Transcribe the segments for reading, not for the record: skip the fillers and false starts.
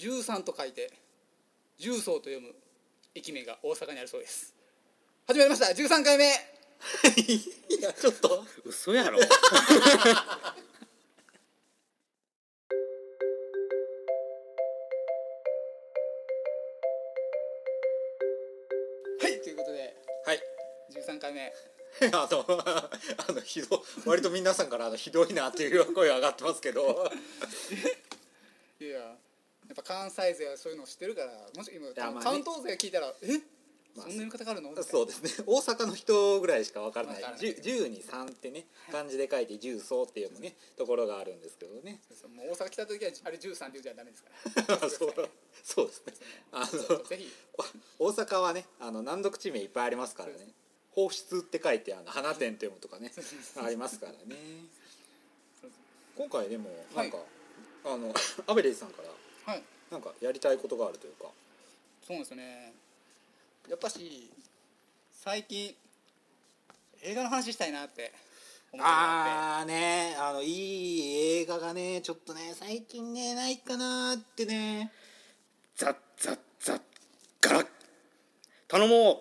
13と書いて重曹と読む駅名が大阪にあるそうです。始まりました13回目。 いやちょっと嘘やろはい、ということではい 13回目割と皆さんからひどいなっていう声が上がってますけどいややっぱ関西勢はそういうのを知ってるから、もし今、 やまあね関東勢が聞いたらそんな読み方があるのみたいな。 そうですね、大阪の人ぐらいしか分からない分からない 10に3ってね漢字で書いて重曹っていうねところがあるんですけどねそうもう大阪来た時はあれ13って言うじゃダメですからそうですねぜひ大阪はね難読地名いっぱいありますからね。放出って書いて花店って読むとかねありますからね。今回でもなんか、アベレージさんからはいなんかやりたいことがあるというか。 そうですよね。やっぱし最近映画の話したいなって思ってああね、いい映画がねちょっとね最近ねないかなってね。 ザッザッザッガラッ頼も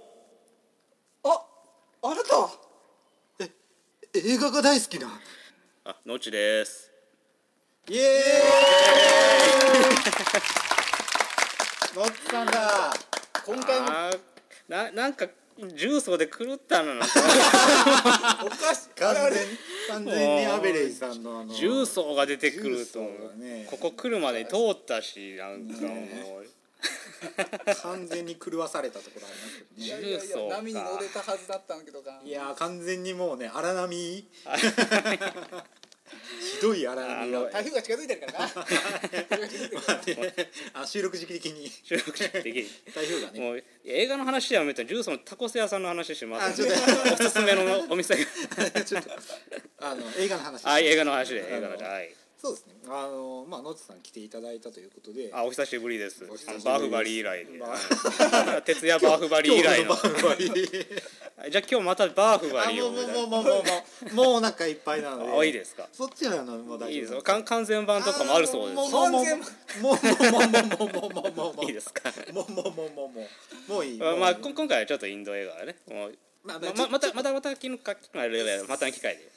あなた映画が大好きなう。のちです。 イエーイのっさんだ。 今回もなんか重曹で狂ったのなおかしい完全にアベレージさんの重曹が出てくると、 重曹がねここ来るまで通ったし、なんかもう完全に狂わされたところありますけどね。 重曹か波に乗れたはずだったんだけどか。 いや完全にもうね荒波ひどい荒波が台風が近づいてるからな収録時期的に収録できる台風がねもう映画の話はやめて重曹のタコス屋さんの話します。 ちょっおすすめのお店がちょっと映画の話映画の話ではいそうですね。野地さん来ていただいたということで、 お久しぶりです。 お久しぶりですバーフバリ以来で徹夜バーフバリ以来の今日のバーフバリじゃあ今日またバーフバリをもうお腹いっぱいなのでいいですか。 そっちはもう大丈夫いいですよ。完全版とかもあるそうです。いいですか。 もういい。 まあ今回はちょっとインド映画ね。もうまた機会で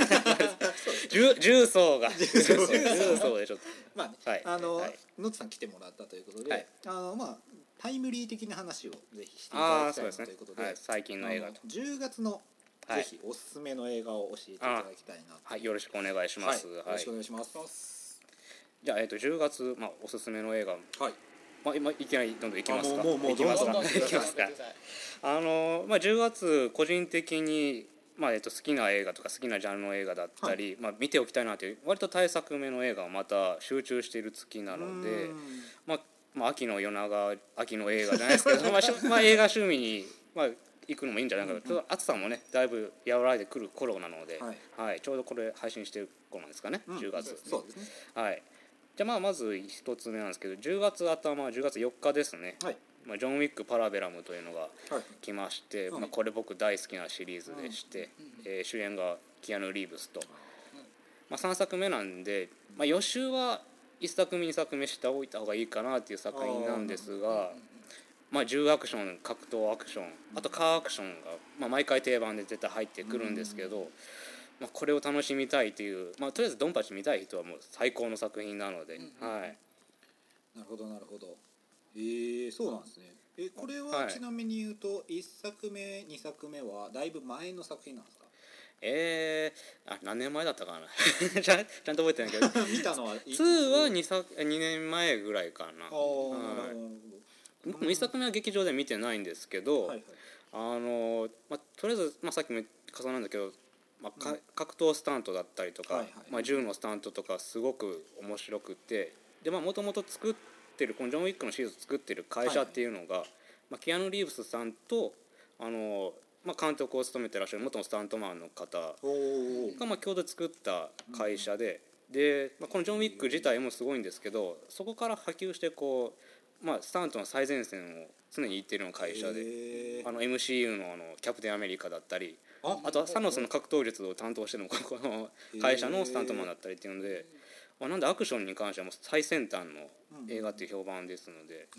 重曹でちょっとまあ野地さん来てもらったということで、タイムリー的な話をぜひしていただきたいなということで、 最近の映画と 10月のぜひおすすめの映画を教えていただきたいな。 よろしくお願いします。 よろしくお願いします。 じゃあ10月おすすめの映画。今いきなりどんどんいきますか。 もういきますか。10月個人的に好きな映画とか好きなジャンルの映画だったり、見ておきたいなという割と大作目の映画をまた集中している月なので、秋の夜長秋の映画じゃないですけど映画趣味に行くのもいいんじゃないかな。ちょっと暑さもねだいぶ和らいでくる頃なので、ちょうどこれ配信してる頃なんですかね、10月。 そうですね。 じゃあまず一つ目なんですけど10月4日ですね。ジョン・ウィック・パラベラムというのが来まして、これ僕大好きなシリーズでして、主演がキアヌ・リーブスと、3作目なんで、予習は1作目2作目しておいた方がいいかなっていう作品なんですが、銃アクション格闘アクションあとカーアクションが、毎回定番で絶対入ってくるんですけど、これを楽しみたいという、とりあえずドンパチ見たい人はもう最高の作品なので、 なるほど。そうなんですね。これはちなみに言うと1作目2作目はだいぶ前の作品なんですか？ 何年前だったかなちゃんと覚えてないけど見たのは 2は2年前ぐらいかな。僕も1作目は劇場で見てないんですけど、とりあえず、さっきも重なんだけど、格闘スタントだったりとか、銃のスタントとかすごく面白くて、でもともと作ってるこのジョン・ウィックのシリーズを作ってる会社っていうのが、キアヌ・リーブスさんと監督を務めてらっしゃる元のスタントマンの方が共同で作った会社で、このジョン・ウィック自体もすごいんですけど、そこから波及してスタントの最前線を常に行っているような会社で、MCU のキャプテンアメリカだったり、あとはサノスの格闘術を担当してるのもこの会社のスタントマンだったりっていうので、 なんでアクションに関してはもう最先端の映画っていう評判ですので、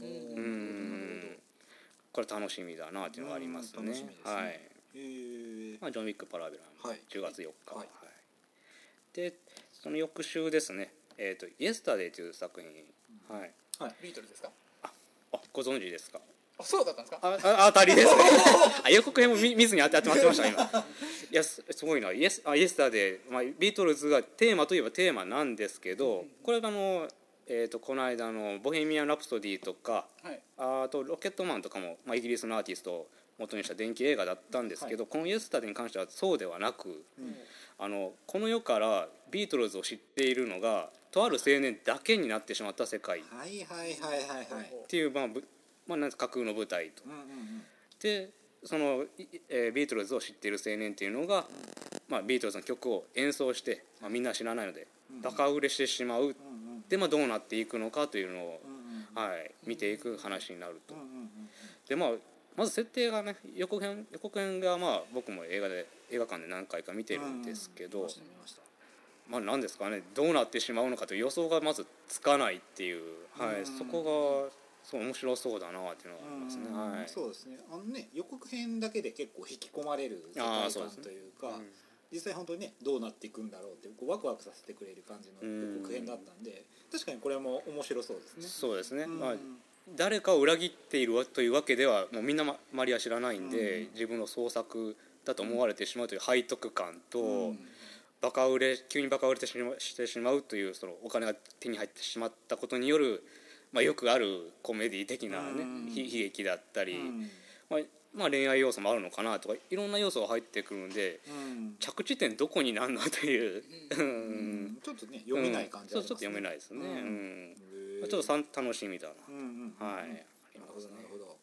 これ楽しみだなっていうのがありますね。はい。ジョン・ウィック・パラベラ10月4日、はい、でその翌週ですね、イエスタデイという作品、はいはい、ビートルズですか？ ご存知ですか？ そうだったんですか？ 当たりですね予告編も見ずに当てました今いやすごいな。イエスタデイ、ビートルズがテーマといえばテーマなんですけど、これがこの間のボヘミアン・ラプソディとか、はい、あとロケットマンとかも、イギリスのアーティストを元にした電気映画だったんですけど、はい、このイエスタデイに関してはそうではなく、この世からビートルズを知っているのがとある青年だけになってしまった世界っていう、なん架空の舞台と、でその、ビートルズを知っている青年っていうのが、ビートルズの曲を演奏して、みんな知らないのでバカ売れしてしまう、で、どうなっていくのかというのを、見ていく話になると。でまず設定がね、予告編が僕も映画館で何回か見てるんですけど、何ですかね、どうなってしまうのかという予想がまずつかないっていう、そこがそう面白そうだなっていうのがありますね。 そうですね。予告編だけで結構引き込まれる世界観というか、実際本当にねどうなっていくんだろうってワクワクさせてくれる感じの予告編だったんで、確かにこれも面白そうですね。 そうですね。誰かを裏切っているというわけではもうみんな周りは知らないんで、自分の創作だと思われてしまうという背徳感と、急にバカ売れしてしまうというそのお金が手に入ってしまったことによる、よくあるコメディ的な、悲劇だったり、恋愛要素もあるのかなとかいろんな要素が入ってくるんで、着地点どこになるのというちょっとね読めない感じありますね。ちょっと読めないですね。ちょっと楽しみだな。ありますね。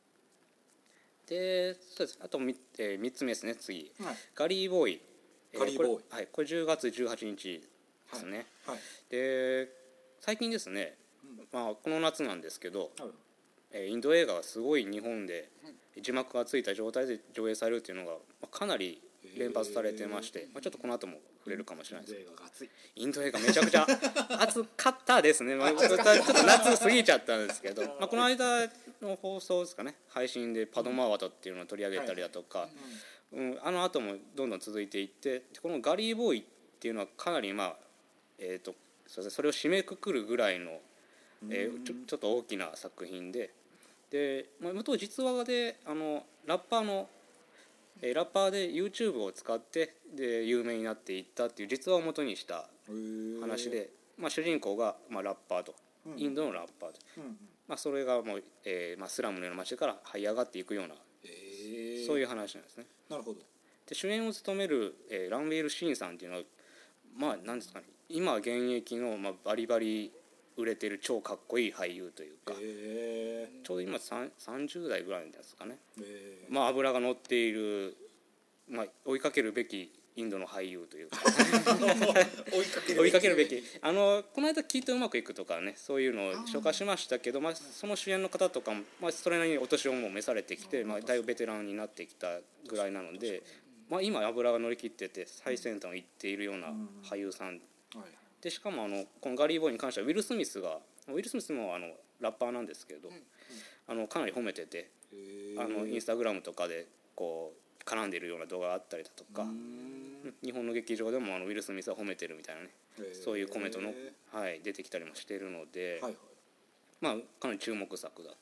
で、そうです。あと3つ目ですね。次、ガリーボーイ。これ10月18日ですね。で最近ですね、この夏なんですけど、インド映画がすごい日本で字幕がついた状態で上映されるっていうのがかなり連発されてまして、ちょっとこの後も触れるかもしれないです。インド映画めちゃくちゃ熱かったですね。ちょっと夏過ぎちゃったんですけど、この間の放送ですかね、配信でパドマワトっていうのを取り上げたりだとか、あの後もどんどん続いていって、このガリーボーイっていうのはかなりそれを締めくくるぐらいの、ちょっと大きな作品で、元実話でラッパーで YouTube を使ってで有名になっていったっていう実話を元にした話で、主人公がラッパーと、インドのラッパーと、それがもう、スラムのような街から這い上がっていくような、そういう話なんですね。 なるほど。 で主演を務める、ランウェイル・シンさんっていうのは何ですかね、今現役の、バリバリ売れてる超かっこいい俳優というか、ちょうど今30代ぐらいですかね。脂が乗っている、追いかけるべきインドの俳優というか追いかけるべきこの間聞いてうまくいくとかね、そういうのを紹介しましたけど、その主演の方とかも、それなりにお年をも召されてきて、だいぶベテランになってきたぐらいなので、今脂が乗り切ってて最先端を行っているような俳優さんで、しかもこのガリーボーイに関してはウィル・スミスもラッパーなんですけど、かなり褒めてて、インスタグラムとかでこう絡んでいるような動画があったりだとか、日本の劇場でもウィル・スミスは褒めてるみたいなね、そういうコメントの、出てきたりもしているので、かなり注目作だと、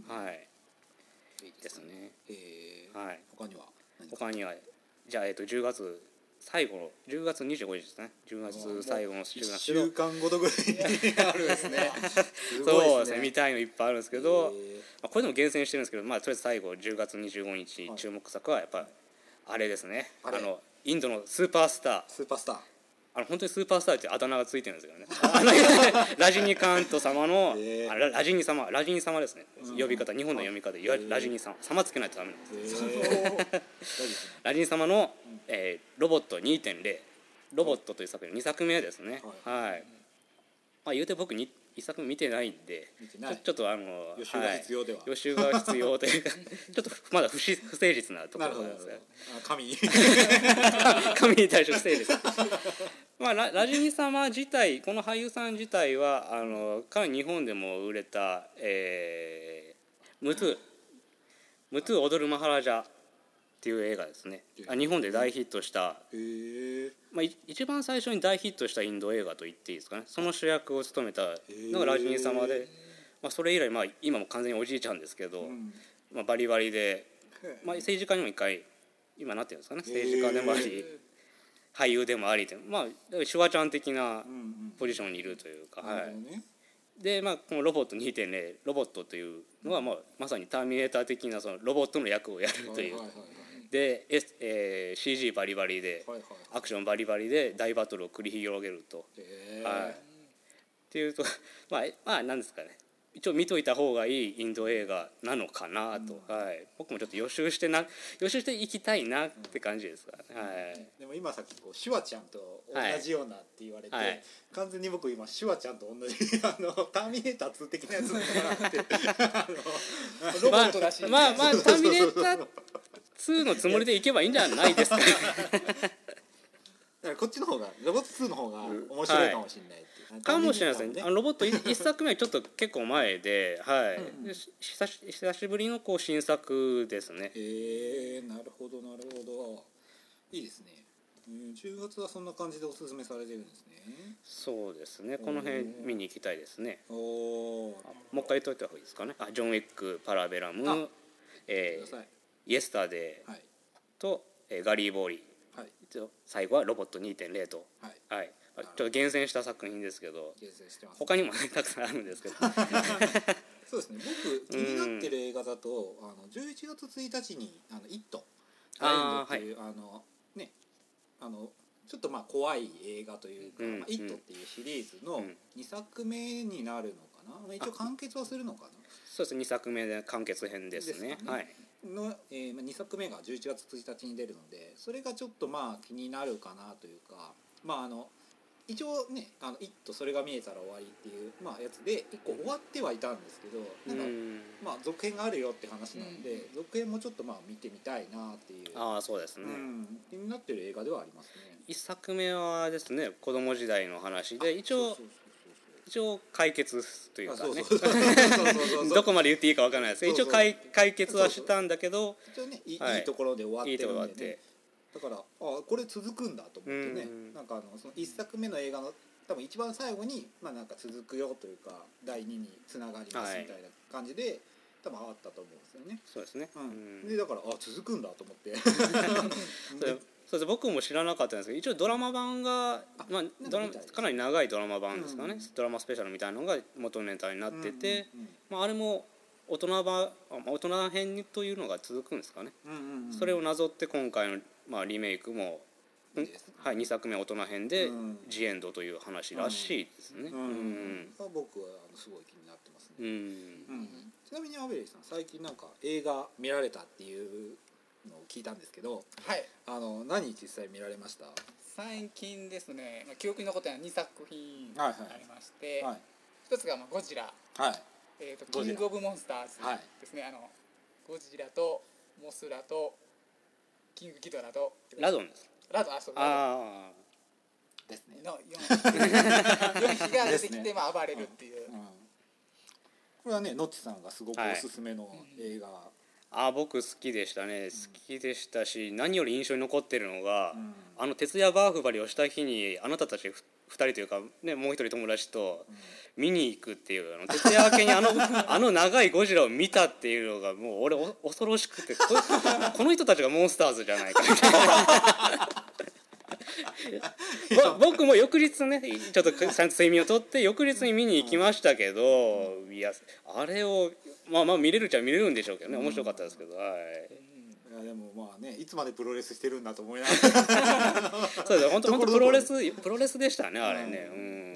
ですね。他にはじゃあ10月最後の10月25日ですね。10月最後の週なんですけど、 1週間ごとぐらいにあるんですね。 そうですね、見たいのいっぱいあるんですけど、これでも厳選してるんですけど、とりあえず最後10月25日注目作はやっぱあれですね。インドのスーパースター、本当にスーパースターってあだ名がついてるんですよね。ラジニカント様の、ラジニ様ですね、呼び方、日本の読み方でラジニ様つけないとダメなんです。ラジニ様の、ロボット 2.0 ロボットという作品2作目ですね。言うて僕読一作目見てないんでちょっと予習が必要では、 予習が必要というかちょっとまだ不誠実なところなんですが神に対して不誠実まあ、ラジニ様自体この俳優さん自体はかなり日本でも売れた、ムトゥ踊るマハラジャっていう映画ですね。日本で大ヒットした、まあ、一番最初に大ヒットしたインド映画と言っていいですかね。その主役を務めたのがラジニ様で、まあ、それ以来、まあ、今も完全におじいちゃんですけど、まあ、バリバリで、まあ、政治家にも一回今なってるんですかね。政治家でもあり俳優でもありまあシュワちゃん的なポジションにいるというか、で、まあ、このロボット 2.0 ロボットというのは、まさにターミネーター的なそのロボットの役をやるという、で、CG バリバリで、アクションバリバリで大バトルを繰り広げると、っていうとまあ何ですかね、一応見といた方がいいインド映画なのかなと、僕もちょっと予習していきたいなって感じですからね。 でも今さっきこうシュワちゃんと同じようなって言われて、完全に僕今シュワちゃんと同じターミネーター2的なやつだなってロボットだし、 まあターミネーター2のつもりでいけばいいんじゃないですかねだからこっちの方がロボット2の方が面白いかもしれないっていう、 かもしれないですね。ロボット1作目はちょっと結構前で、久しぶりのこう新作ですね。 なるほどなるほど、いいですね。10月はそんな感じでおすすめされてるんですね。 そうですね、この辺見に行きたいですね。もう一回言っといた方がいいですかね。ジョン・ウィック、パラベラム、イエスタデーと、ガリー・ボーリー、最後はロボット 2.0 と、ちょっと厳選した作品ですけど、他にも、ね、たくさんあるんですけどそうですね、僕気になってる映画だと11月1日にイットっていうね、ちょっとまあ怖い映画というか、イットっていうシリーズの2作目になるのかな、一応完結はするのかな。 そうですね、2作目で完結編ですね。 の2作目が11月1日に出るので、それがちょっとまあ気になるかなというか、まあ一応ね「イット!それが見えたら終わり」っていう、まあ、やつで1個終わってはいたんですけど、なんかまあ続編があるよって話なんで、続編もちょっとまあ見てみたいなっていう、 そうですね、 気になってる映画ではありますね。 1作目はですね、子供時代の話で一応解決というかね、どこまで言っていいか分からないですけど、一応解決はしたんだけど、 一応ねいいところで終わってるんでね、だからこれ続くんだと思ってね、なんかその1作目の映画の多分一番最後にまあなんか続くよというか第2につながりますみたいな感じで多分あったと思うんですよね。 そうですね、 でだから続くんだと思ってそうです、僕も知らなかったんですけど、一応ドラマ版が、かなり長いドラマ版ですかね、ドラマスペシャルみたいなのが元ネタになってて、あれも大人編というのが続くんですかね。それをなぞって今回の、リメイクも、2作目大人編で「ジエンド」という話らしいですね。 僕はすごい気になってますね。ちなみにアベレイさん、最近なんか映画見られたっていうのを聞いたんですけど、何実際見られました？ 最近ですね、記憶に残っている2作品ありまして、一つがゴジラ、キングオブモンスターズですね。ゴジラとモスラとキングギドラとラドンです。 そうですね。の4匹が出てきて暴れるっていう。 これはね、ノッチさんがすごくおすすめの映画。僕好きでしたね。好きでしたし、何より印象に残ってるのが、徹夜バーフバリをした日にあなたたち2人というか、ね、もう一人友達と見に行くっていう、徹夜明けにあの長いゴジラを見たっていうのがもう俺恐ろしくて、この人たちがモンスターズじゃないかみたいな僕も翌日ね、ちょっとちゃんと睡眠をとって翌日に見に行きましたけど、いやあれを見れるっちゃ見れるんでしょうけどね、面白かったですけど、 でもまあね、いつまでプロレスしてるんだと思いながらそうです、本当プロレスでしたね、あれね。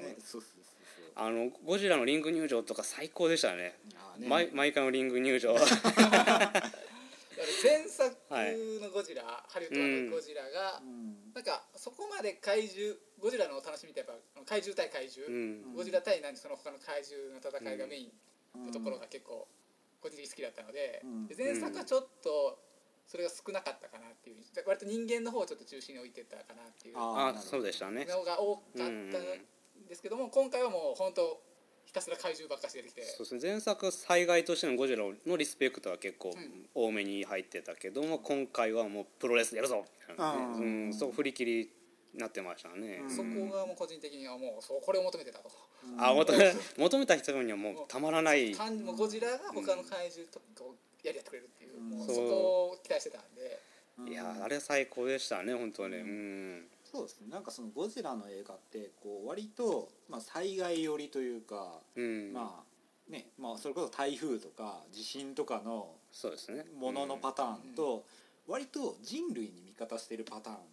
ゴジラのリング入場とか最高でしたね。毎回のリング入場前作のゴジラ、ハリウッド版のゴジラが、なんかそこまで怪獣ゴジラの楽しみってやっぱ怪獣対怪獣、ゴジラ対その他の怪獣の戦いがメインのところが結構個人的に好きだったので、前作はちょっとそれが少なかったかなっていう、割と人間の方をちょっと中心に置いてたかなっていうそうでしたねのが多かったんですけども、今回はもう本当ひたすら怪獣ばっかし出てきて、 そうですね、前作災害としてのゴジラのリスペクトは結構多めに入ってたけども、今回はもうプロレスやるぞみたいなね、そう振り切りになってましたね。 そこがもう個人的にはもうそうこれを求めてたと、 求めた人にはもうたまらない、 もうゴジラが他の怪獣とやりやってくれるっていう、もうそこを期待してたんで、 いやあれ最高でしたね本当に。 そうですね、なんかそのゴジラの映画ってこう割と災害寄りというか、それこそ台風とか地震とかのもののパターンと、割と人類に味方してるパターン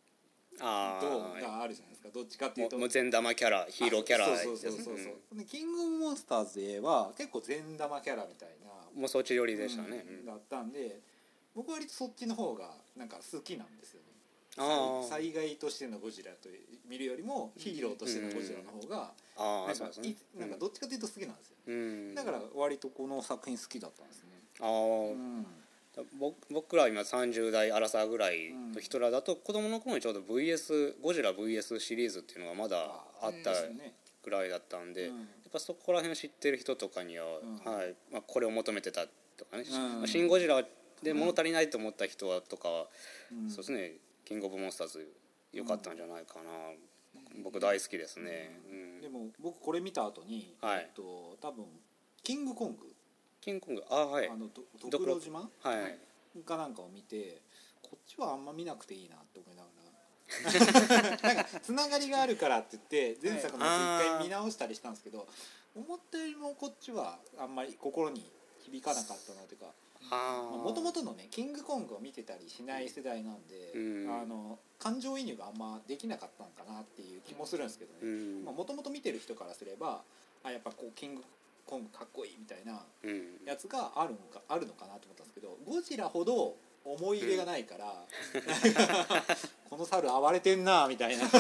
があるじゃないですか。どっちかっていうともう善玉キャラ、ヒーローキャラ、 キングオブモンスターズでは結構善玉キャラみたいな、 もうそっち寄りでしたね、 だったんで、僕は割とそっちの方がなんか好きなんですよね。災害としてのゴジラと見るよりもヒーローとしてのゴジラの方がなんかどっちかというと好きなんですよ、だから割とこの作品好きだったんですね。 僕ら今30代アラサーぐらいの人らだと、子供の頃にちょうどゴジラ VS シリーズっていうのがまだあったぐらいだったんで、やっぱそこら辺を知ってる人とかには、これを求めてたとかね、シン・ゴジラで物足りないと思った人とかは、そうですね、キングオブモンスターズ良かったんじゃないかな、僕大好きですね。 でも僕これ見た後に、多分キングコング、ドクロ島かなんかを見て、こっちはあんま見なくていいなって思いながらなんかつながりがあるからって言って前作のやつ一回見直したりしたんですけど、思ったよりもこっちはあんまり心に響かなかったなというか、もともとのねキングコングを見てたりしない世代なんで、感情移入があんまできなかったのかなっていう気もするんですけどね。もともと見てる人からすれば、やっぱこうキングコングかっこいいみたいなやつがあるのかなと思ったんですけど、ゴジラほど思い入れがないから、この猿暴れてんなみたいな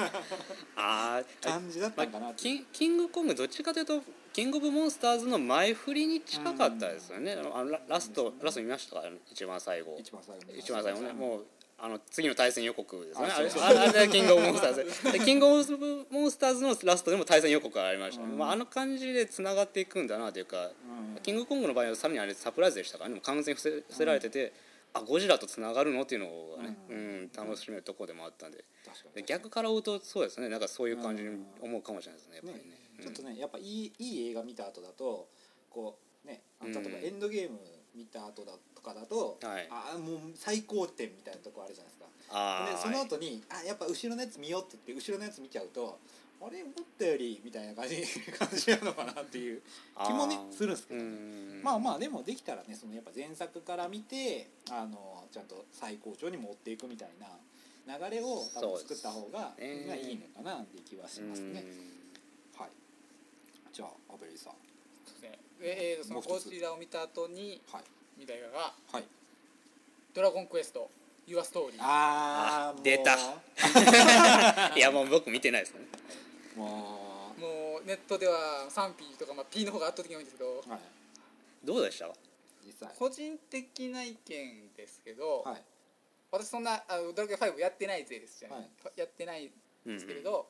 感じだったんかな。 キングコングどっちかというとキングオブモンスターズの前振りに近かったですよね。ラスト見ましたか？一番最後ね、もう次の対戦予告ですね。あれキングオブモンスターズでキングオブモンスターズのラストでも対戦予告がありましたね。あの感じでつながっていくんだなというか、キングコングの場合はさらにあれサプライズでしたからね。もう完全に伏せられてて、ゴジラとつながるのっていうのがね、楽しめるところでもあったんで、逆から追うとそうですね、なんかそういう感じに思うかもしれないですね、やっぱりね。 ちょっとね、やっぱいい映画見た後だとこうね、例えばエンドゲーム見た後だとかだと、もう最高点みたいなとこあるじゃないですか。でその後にやっぱ後ろのやつ見ようって言って後ろのやつ見ちゃうと、あれ思ったよりみたいな感じなのかなっていう気もねするんですけど、でもできたらね、そのやっぱ前作から見てちゃんと最高潮に持っていくみたいな流れを多分作った方がいいのかなっていう気はしますね。はい。じゃあアベリーさん。 そのゴジラを見た後に見た映画がドラゴンクエストユアストーリー。 出たいやもう僕見てないですね。 もうネットでは賛否とか、P の方が圧倒的に多いんですけど、 どうでした？ 実際個人的な意見ですけど、私そんなドラクエ5やってない勢ですじゃない、やってないんですけれど、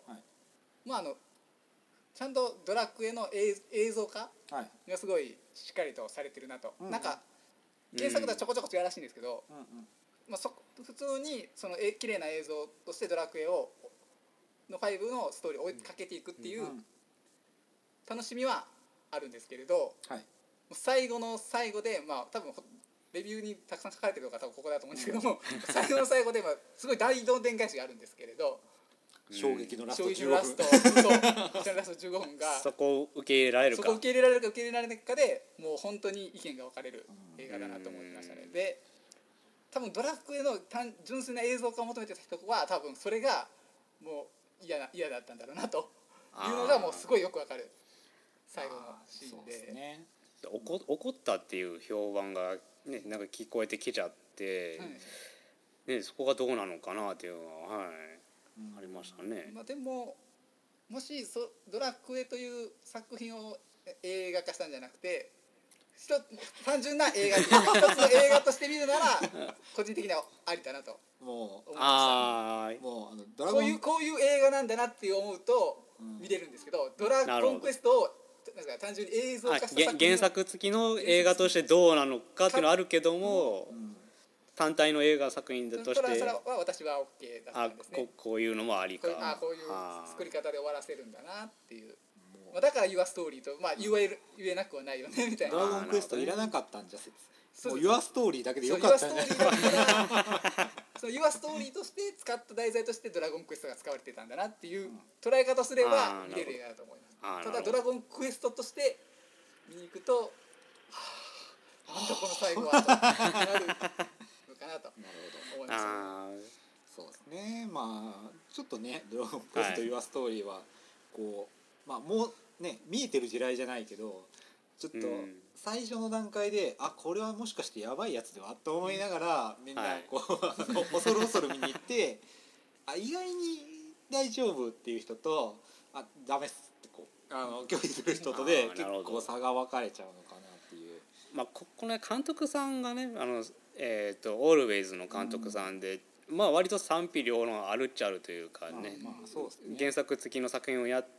ちゃんとドラクエの映像化がすごいしっかりとされてるなと、なんか原作とはちょこちょこ違うらしいんですけど、普通にその綺麗な映像としてドラクエの5のストーリーを追いかけていくっていう楽しみはあるんですけれど、最後の最後で多分レビューにたくさん書かれてるのが多分ここだと思うんですけども最後の最後ですごい大どんでん返しがあるんですけれど、 衝撃のラスト15 分がそこを受け入れられるか受け入れられないかでもう本当に意見が分かれる映画だなと思いましたね。で多分ドラクエの純粋な映像化を求めてた人は多分それがもう嫌だったんだろうなというのがもうすごいよく分かる最後のシーンで、 怒ったっていう評判がね、なんか聞こえてきちゃって、ね、そこがどうなのかなっていうのは、ありましたね。 でももしドラクエという作品を映画化したんじゃなくて単純な映画一つの映画として見るなら個人的にはありだなと思いました。もうドラゴンこういう映画なんだなって思うと見れるんですけど、ドラゴンクエストをなんか単純に映像化した作品原作付きの映画としてどうなのかっていうのはあるけども、単体の映画作品としてそれは私は OK だったんですね。 こういうのもありか、 こういう作り方で終わらせるんだなっていう、だから Your Story と、言えなくはないよねみたいな。 ドラゴンクエストいらなかったんじゃ説、もう Your Story だけでよかったんじゃないそう Your Story として使った題材としてドラゴンクエストが使われてたんだなっていう捉え方すれば見れる映画だと思います。ただドラゴンクエストとして見に行くとなんだこの最後はとなるのかなと思いました。 そうですね。ちょっとねドラゴンクエスト Your Story はこうもうね見えてる地雷じゃないけどちょっと最初の段階でこれはもしかしてやばいやつではと思いながらみんなこう恐る恐る見に行って意外に大丈夫っていう人とダメっすってこう拒否する人とで結構差が分かれちゃうのかなっていう。 この監督さんがねオールウェイズの監督さんで、割と賛否両論あるっちゃあるというかね、 そうですね、 原作付きの作品をやって、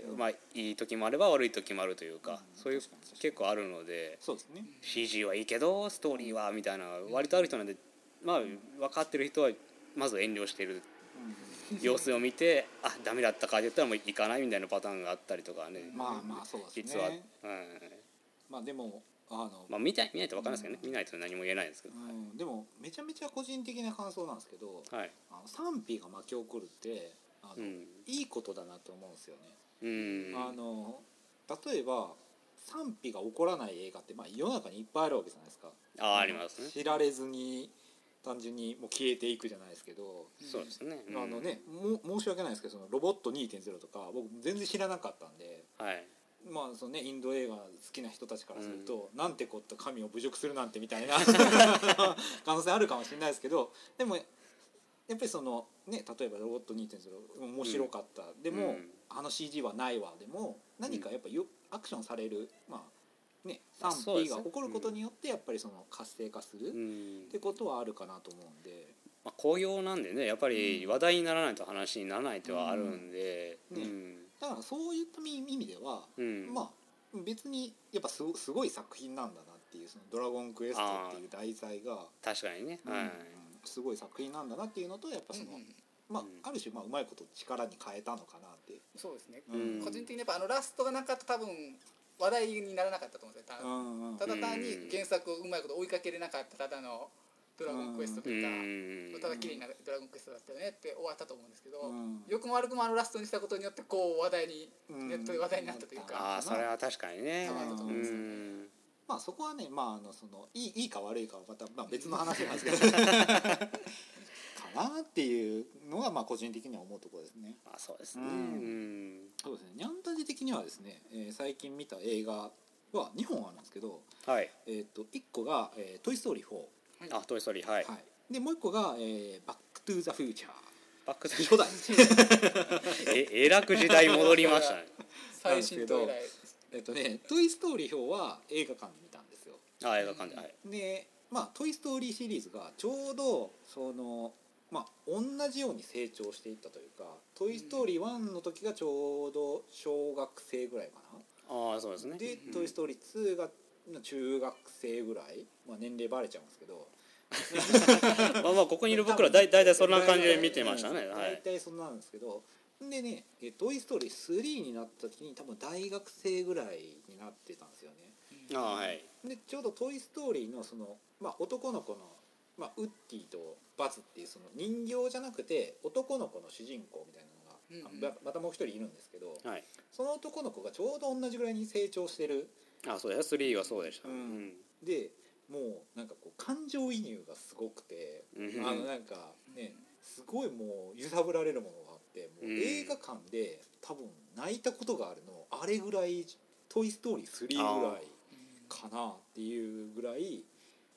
いい時もあれば悪い時もあるというか、そういう結構あるので、 そうですね、 CG はいいけどストーリーはみたいな割とある人なんで、分かってる人はまず遠慮してる様子を見てダメだったかって言ったらもう行かないみたいなパターンがあったりとかね、 そうですね、 実は、 でも見ないと分かんないですけどね、見ないと何も言えないんですけど、 でもめちゃめちゃ個人的な感想なんですけど、賛否が巻き起こるっていいことだなと思うんですよね。例えば賛否が起こらない映画って世の中にいっぱいあるわけじゃないですか。 ありますね。 知られずに単純にもう消えていくじゃないですけど、 そうですね。 申し訳ないですけどロボット 2.0 とか僕全然知らなかったんで、そのね、インド映画好きな人たちからすると、なんてこった神を侮辱するなんてみたいな可能性あるかもしれないですけど、でもやっぱりそのね、例えばロボット 2.0 面白かった、でも、CG はないわでも何かやっぱアクションされる賛否が起こることによってやっぱりその活性化するってことはあるかなと思うんで、 興行なんでね、やっぱり話題にならないと話にならないってはあるんで、 だからそういった意味では、別にやっぱすごい作品なんだなっていう、そのドラゴンクエストっていう題材が確かにね、 すごい作品なんだなっていうのと、やっぱその、ある種うまいこと力に変えたのかなって。 そうですね、個人的にやっぱラストがなかったら多分話題にならなかったと思うんですよ。ただ単に原作をうまいこと追いかけれなかったただのドラゴンクエストというか、ただ綺麗なドラゴンクエストだったよねって終わったと思うんですけど、良くも悪くもラストにしたことによってこう話題に、ネットで話題になったというか、 それは確かにね。 そこはね、そのいいか悪いかはまた別の話なんですけどかなっていうのが個人的には思うところですね。 そうですね。 そうですね。ニャンタジ的にはですね、最近見た映画は2本あるんですけど、1個がトイストーリー4。 トイストーリー、 でもう1個がバックトゥザフューチャー。 バックトゥ初代。えらく時代戻りましたね。 最新とトイストーリー4は映画館で見たんですよ。 映画館で。 で、トイストーリーシリーズがちょうどその同じように成長していったというか、トイストーリー1の時がちょうど小学生ぐらいかな。 そうですね。 で、トイストーリー2が中学生ぐらい、年齢バレちゃうんですけどここにいる僕ら大体そんな感じで見てましたね。 大体そんなんですけど、でね、トイストーリー3になった時に多分大学生ぐらいになってたんですよね。でちょうどトイストーリーのその、男の子のウッディとバズっていうその人形じゃなくて男の子の主人公みたいなのが、またもう一人いるんですけど、その男の子がちょうど同じぐらいに成長してる。 そうです。3はそうでした。 でもうなんかこう感情移入がすごくて、なんかね、すごいもう揺さぶられるものがあって、もう映画館で多分泣いたことがあるのあれぐらいトイストーリー3ぐらいかなっていうぐらい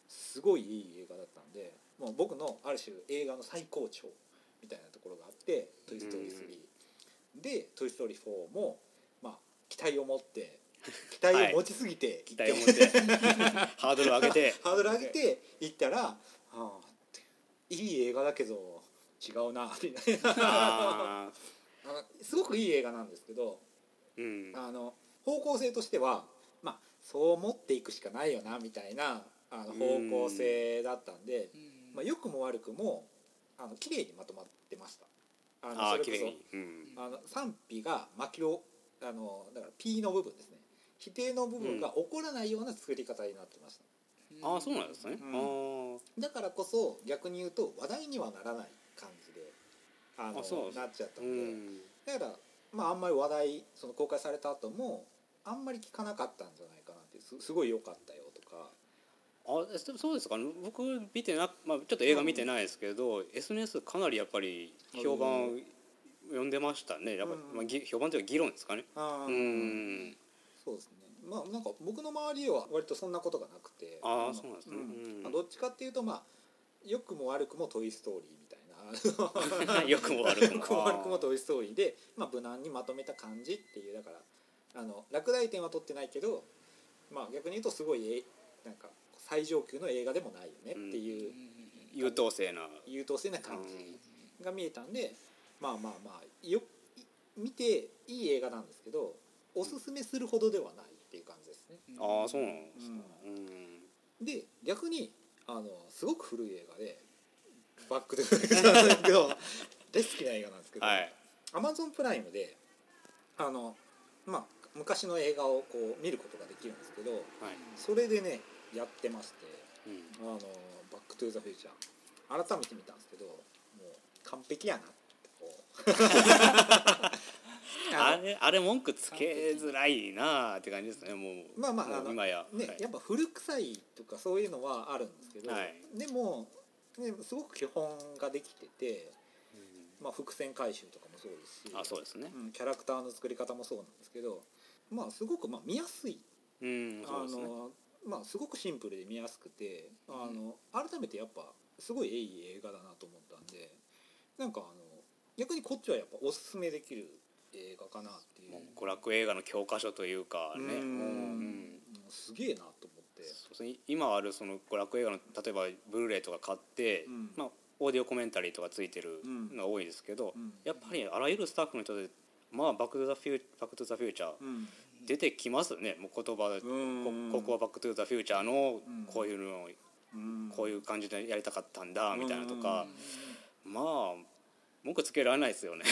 すごいいい映画だったんで、もう僕のある種映画の最高潮みたいなところがあって「トイ・ストーリー3」で「トイ・ストーリー4」もまあ期待を持って期待を持ちすぎて、 期待を持ってハードルを上げて行ったら、いい映画だけど違うなみたいなすごくいい映画なんですけど、方向性としてはまあそう持っていくしかないよなみたいな方向性だったんで、まあ、良くも悪くも綺麗にまとまってました。それこそ賛否がだから P の部分ですね、否定の部分が起こらないような作り方になってました。 そうなんですね。 だからこそ逆に言うと話題にはならない感じでなっちゃったので、だからまああんまり話題その公開された後もあんまり聞かなかったんじゃないかなって、すごい良かったよとか。 そうですかね。僕見てちょっと映画見てないですけど、SNS かなりやっぱり評判読んでましたね。やっぱ評判というか議論ですかね。 そうですね。まあなんか僕の周りでは割とそんなことがなくて、 そうなんですね。 どっちかっていうとまあ良くも悪くもトイ・ストーリーみたいな良くも悪くもトイ・ストーリーで、まあ、無難にまとめた感じっていう、だから落第点は取ってないけど、まあ、逆に言うとすごいなんか最上級の映画でもないよねっていう、 優等生な感じが見えたんで、まあ見ていい映画なんですけどおすすめするほどではないっていう感じですね。 そうなんですか。 で逆にすごく古い映画でバック・トゥ・ザ・フューチャーなんですけど大好きな映画なんですけど、Amazon プライムでまあ昔の映画をこう見ることができるんですけど、それでねやってまして、バック・トゥ・ザ・フューチャー改めて見たんですけど、もう完璧やなってこうあれ文句つけづらいなって感じですね。もう今やね、やっぱ古臭いとかそういうのはあるんですけど、でもすごく基本ができてて、まあ伏線回収とかもそうですし、 そうですね。 キャラクターの作り方もそうなんですけど、まあすごく見やすい、まあすごくシンプルで見やすくて、改めてやっぱすごいいい映画だなと思ったんで、なんか逆にこっちはやっぱおすすめできる映画かなっていう。 娯楽映画の教科書というかね。 すげえなと思って。 今あるその娯楽映画の例えばブルーレイとか買って、オーディオコメンタリーとかついてるのが多いですけど、やっぱりあらゆるスタッフの人でバック・トゥ・ザ・フューチャー出てきますね。もう言葉でここはバック・トゥ・ザ・フューチャーのこういうのこういう感じでやりたかったんだみたいなとか、まあ文句つけられないですよね。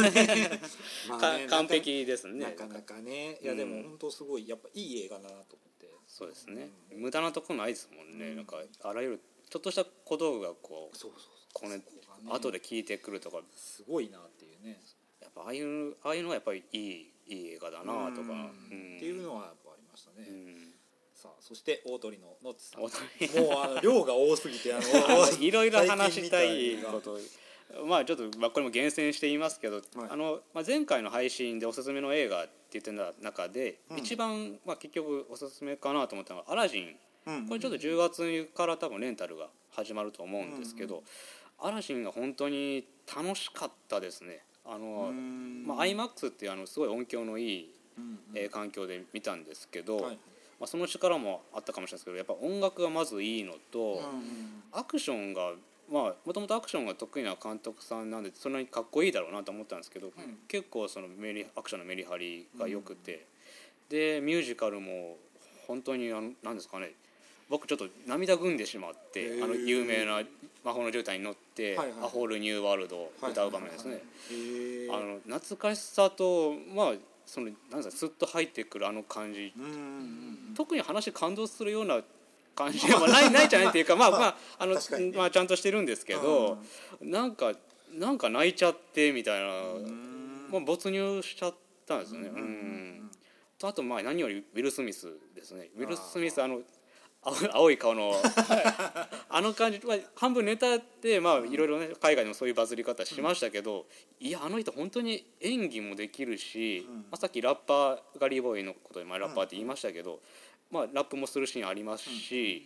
完璧ですね。 なかなかね。いやでも本当すごいやっぱいい映画だなと思って。 そうですね。無駄なとこないですもんね。なんかあらゆるちょっとした小道具がこうこの後で聞いてくるとかすごいなっていうね。 やっぱああいうのはやっぱりいい映画だなとかっていうのはやっぱありましたね。さあそして大鳥のノッツさん。もう量が多すぎていろいろ話したいこと。まあちょっとこれも厳選して言いますけど、前回の配信でおすすめの映画って言ってた中で、一番結局おすすめかなと思ったのがアラジン。これちょっと10月から多分レンタルが始まると思うんですけど、アラジンが本当に楽しかったですね。IMAX っていうすごい音響のいい環境で見たんですけど、その力もあったかもしれないですけど、やっぱ音楽がまずいいのと、アクションがもともとアクションが得意な監督さんなんでそんなにかっこいいだろうなと思ったんですけど、結構そのアクションのメリハリが良くて、でミュージカルも本当に何ですかね、僕ちょっと涙ぐんでしまって、有名な魔法の絨毯に乗って「アホールニューワールド」を歌う場面ですね。懐かしさとそのなんですか、スッと入ってくる感じ、特に話感動するような感じはないじゃないっていうかちゃんとしてるんですけど、なんか泣いちゃってみたいな、没入しちゃったんですよね。あと何よりウィル・スミスですね。ウィル・スミス青い顔の感じ、半分ネタっていろいろね海外でもそういうバズり方しましたけど、いや人本当に演技もできるし、さっきラッパーガリーボーイのことでラッパーって言いましたけど、ラップもするシーンありますし、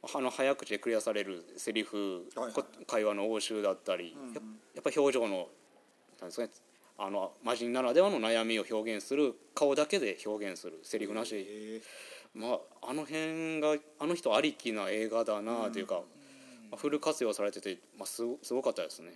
早口でクリアされるセリフ、会話の応酬だったり、やっぱ表情のなんですかね、魔人ならではの悩みを表現する、顔だけで表現する、セリフなし、あの辺があの人ありきな映画だなというか、フル活用されてて、すごかったですね。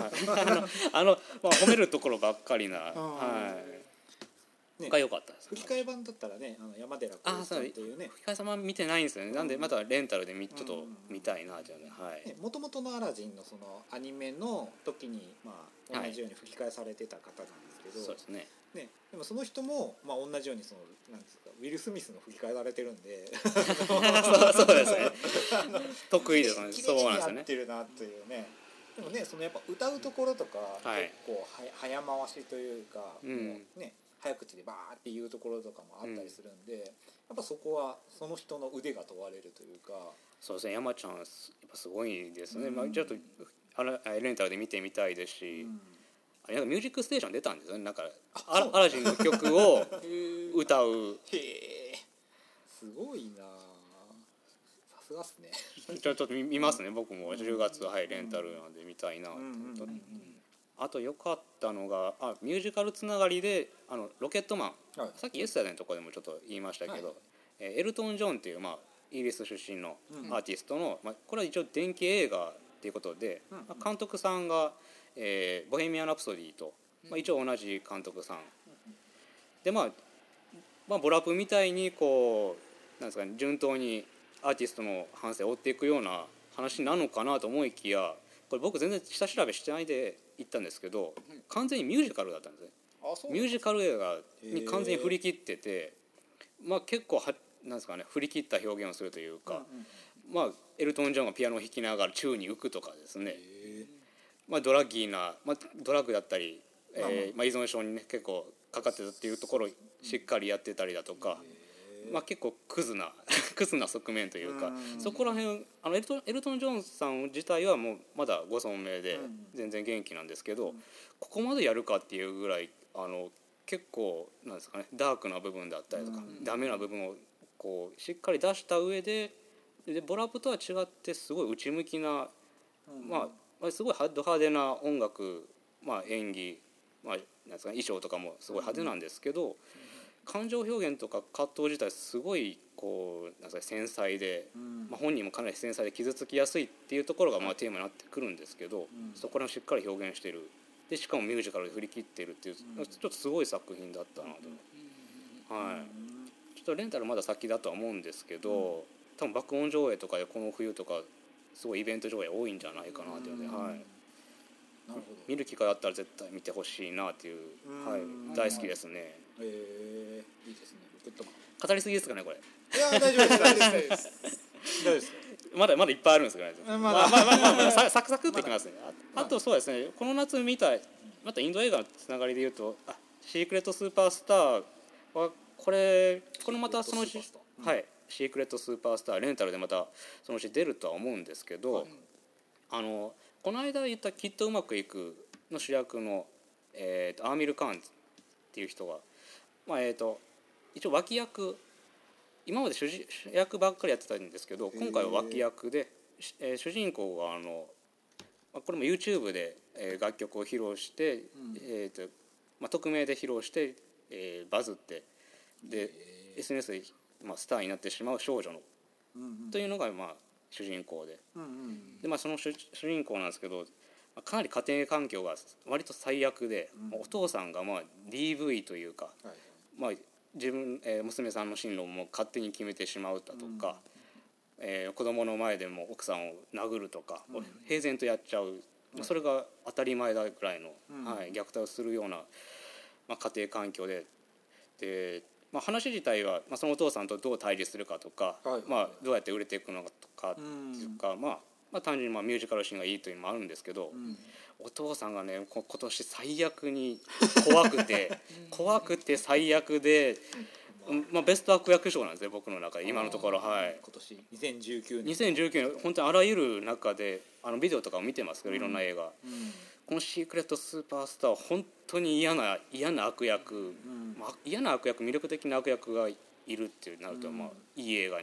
褒めるところばっかりな、が良かったです。 吹き替え版だったらね、山寺宏一さんっていうね、 吹き替え様見てないんですよね。なんでまたレンタルでちょっと見たいなじゃね。 もともとのアラジンのそのアニメの時に同じように吹き替えされてた方なんですけど、 そうですね。 でもその人も同じようにそのなんですか、ウィル・スミスの吹き替えされてるんで、 そうですね。得意ですね。そうなんですよね。 やってるなっていうね。でもね、そのやっぱ歌うところとか、結構早回しというか、ね。早口でバーっていうところとかもあったりするんで、やっぱそこはその人の腕が問われるというか。 そうですね、山ちゃんやっぱすごいですね。ちょっとレンタルで見てみたいですし、なんかミュージックステーション出たんですよね。なんかアラジンの曲を歌う。 すごいな。さすがっすね。 ちょっと見ますね。僕も10月レンタルなんで見たいなと。あと良かったのがミュージカルつながりでロケットマン、さっきイエスタデーのところでもちょっと言いましたけど、エルトン・ジョンっていうイギリス出身のアーティストの、これは一応電気映画っていうことで、監督さんが、ボヘミアン・ラプソディと、一応同じ監督さんで、ボラップみたいにこうなんですかね、順当にアーティストの半生を追っていくような話なのかなと思いきや、これ僕全然下調べしてないで行ったんですけど、完全にミュージカルだったんですね。ミュージカル映画に完全に振り切ってて、結構なんですかね、振り切った表現をするというか、エルトン・ジョンがピアノを弾きながら宙に浮くとかですね、ドラッギーな、ドラッグだったり、依存症にね結構かかってたっていうところをしっかりやってたりだとか、結構クズな側面というか、そこら辺エルトン・ジョンさん自体はもうまだご存命で全然元気なんですけど、ここまでやるかっていうぐらい結構なんですかね、ダークな部分だったりとか、ダメな部分をこうしっかり出した上でボラップとは違ってすごい内向きな、すごいド派手な音楽、演技、なんですかね、衣装とかもすごい派手なんですけど、感情表現とか葛藤自体すごいこうなんですか繊細で、本人もかなり繊細で傷つきやすいっていうところがテーマになってくるんですけど、そこら辺をしっかり表現してる。でしかもミュージカルで振り切ってるっていう、ちょっとすごい作品だったなと、ちょっとレンタルまだ先だとは思うんですけど、多分爆音上映とかでこの冬とかすごいイベント上映多いんじゃないかなというので、見る機会あったら絶対見てほしいなっていう、大好きですね。 いいですね。 語りすぎですかねこれ。 いや大丈夫です。大丈夫です。 まだいっぱいあるんですからね。サクサクってきますね。あとそうですね、この夏見たまたインド映画のつながりで言うと、シークレットスーパースターはこのまたそのうちシークレットスーパースターレンタルでまたそのうち出るとは思うんですけど、この間言ったきっとうまくいくの主役のアーミル・カーンっていう人が一応脇役、今まで主役ばっかりやってたんですけど、今回は脇役で、主人公がこれも YouTube で楽曲を披露して、匿名で披露して、バズってで SNS で、スターになってしまう少女の、というのが主人公で、でその主人公なんですけど、かなり家庭環境が割と最悪で、お父さんがDV というか、自分、娘さんの進路も勝手に決めてしまうだとか、子供の前でも奥さんを殴るとか、平然とやっちゃう、それが当たり前だぐらいの、虐待をするような、家庭環境で、話自体は、そのお父さんとどう対峙するかとか、どうやって売れていくのかとかっていうか、単純にミュージカルシーンがいいというのもあるんですけど、お父さんがね今年最悪に怖くて最悪で、ベスト悪役賞なんですね、僕の中で今のところ。今年2019 年本当にあらゆる中でビデオとかを見てますけど、いろんな映画、このシークレットスーパースターは本当に嫌な悪役、嫌な悪役、魅力的な悪役がいるってなると、いい映画に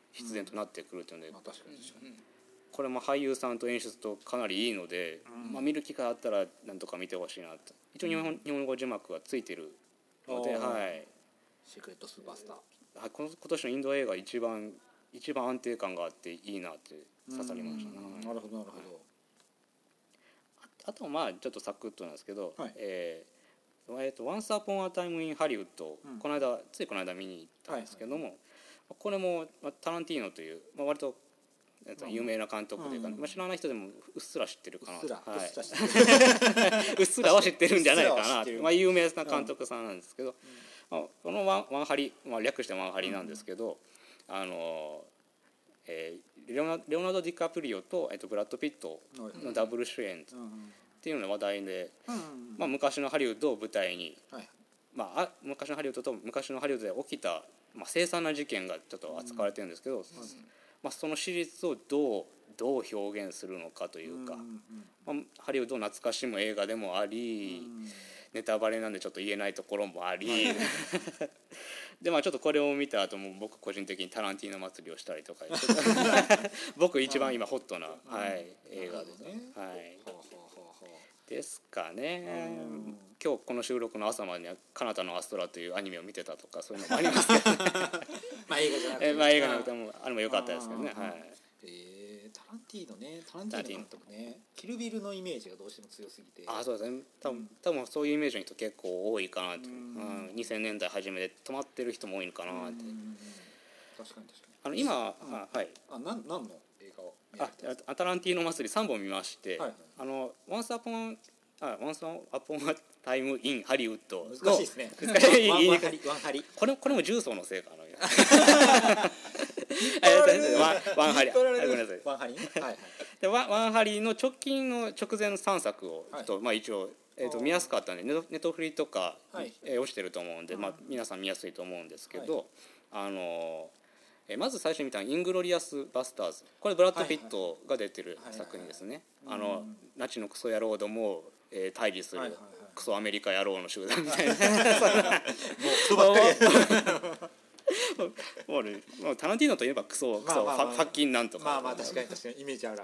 必然となってくるというので、 確かに確かに、 これも俳優さんと演出とかなりいいので、見る機会あったらなんとか見てほしいなと。一応日本語字幕がついてるので、 シークレットスーパースター、 今年のインド映画一番安定感があっていいなって刺さりましたね。 なるほどなるほど。 あとまあちょっとサクッとなんですけど、Once Upon a Time in Hollywood、ついこの間見に行ったんですけども、これもタランティーノという、割と有名な監督というか、知らない人でもうっすら知ってるかな、うっすらは知ってるんじゃないかな、有名な監督さんなんですけど、このワンハリ、略してワンハリなんですけど、レオナルド・ディカプリオとブラッド・ピットのダブル主演っていうのが話題で、昔のハリウッドを舞台に、昔のハリウッドと昔のハリウッドで起きた凄惨な事件がちょっと扱われてるんですけど、その史実をどう表現するのかというか、ハリウッドを懐かしむ映画でもあり、ネタバレなんでちょっと言えないところもありでちょっとこれを見た後も僕個人的にタランティーノ祭りをしたりとか僕一番今ホットな、映画ですね、ですかね。今日この収録の朝までにカナタのアストラというアニメを見てたとかそういうのもありますけどね映画じゃなくて、 映画じゃなくてもあれも良かったですけどね。 タランティーノね、タランティーノ監督ね、キルビルのイメージがどうしても強すぎて、 そうですね、多分そういうイメージの人結構多いかなと、2000年代初めで止まってる人も多いのかなって。 確かに今何の映画をアタランティーノ祭り3本見まして、Once Upon a Time in Hollywood 難しいですねワンハリこれも重曹のせいかなワンハリワンハリの直前の3作を一応見やすかったんで、ネットフリとか落ちてると思うんで、皆さん見やすいと思うんですけど、まず最初に見たイングロリアス・バスターズ、これブラッド・ピットが出てる作品ですね。ナチのクソ野郎ども対峙するクソアメリカ野郎の集団みたいなもうクソばっかりタランティーノといえばクソファッキンなんとか、 確かにイメージある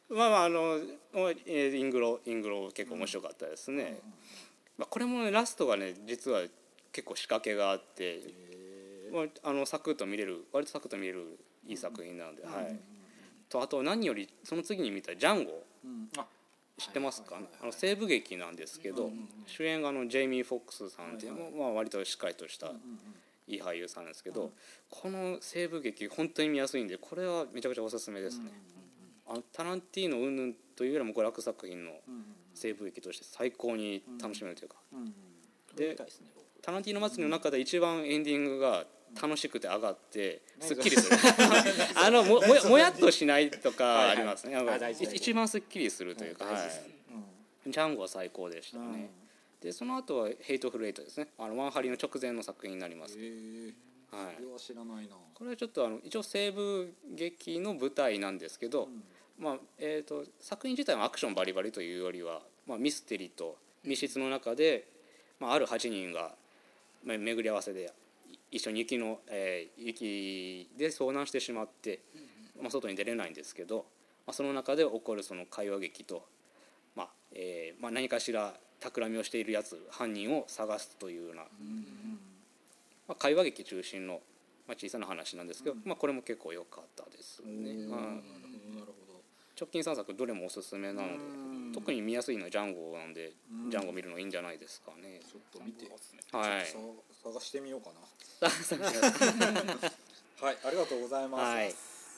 イングロ結構面白かったですね。これもねラストがね実は結構仕掛けがあって、サクッと見れるいい作品なので、あと何よりその次に見たジャンゴ、知ってますか？西部劇なんですけど、主演がジェイミー・フォックスさんっていう割としっかりとしたいい俳優さんなんですけど、この西部劇本当に見やすいんで、これはめちゃくちゃおすすめですね。タランティーノ云々というよりも娯楽作品の西部劇として最高に楽しめるというか、でタランティーノ祭りの中で一番エンディングが楽しくて上がってすっきりするもやっとしないとかありますね。一番すっきりするというか、ジャンゴは最高でしたね。でその後はヘイトフルエイトですね。ワンハリの直前の作品になります。 それは知らないな。 これはちょっと一応西部劇の舞台なんですけど、作品自体はアクションバリバリというよりは、ミステリーと密室の中で、ある8人が巡り合わせで一緒に雪で遭難してしまって、外に出れないんですけど、その中で起こるその会話劇と、何かしら企みをしている犯人を探すというような、会話劇中心の、小さな話なんですけど、これも結構良かったですね。直近3作どれもおすすめなので、特に見やすいのはジャンゴなんで、ジャンゴ見るのいいんじゃないですかね。 ちょっと見て、 探してみようかなはい、ありがとうございます。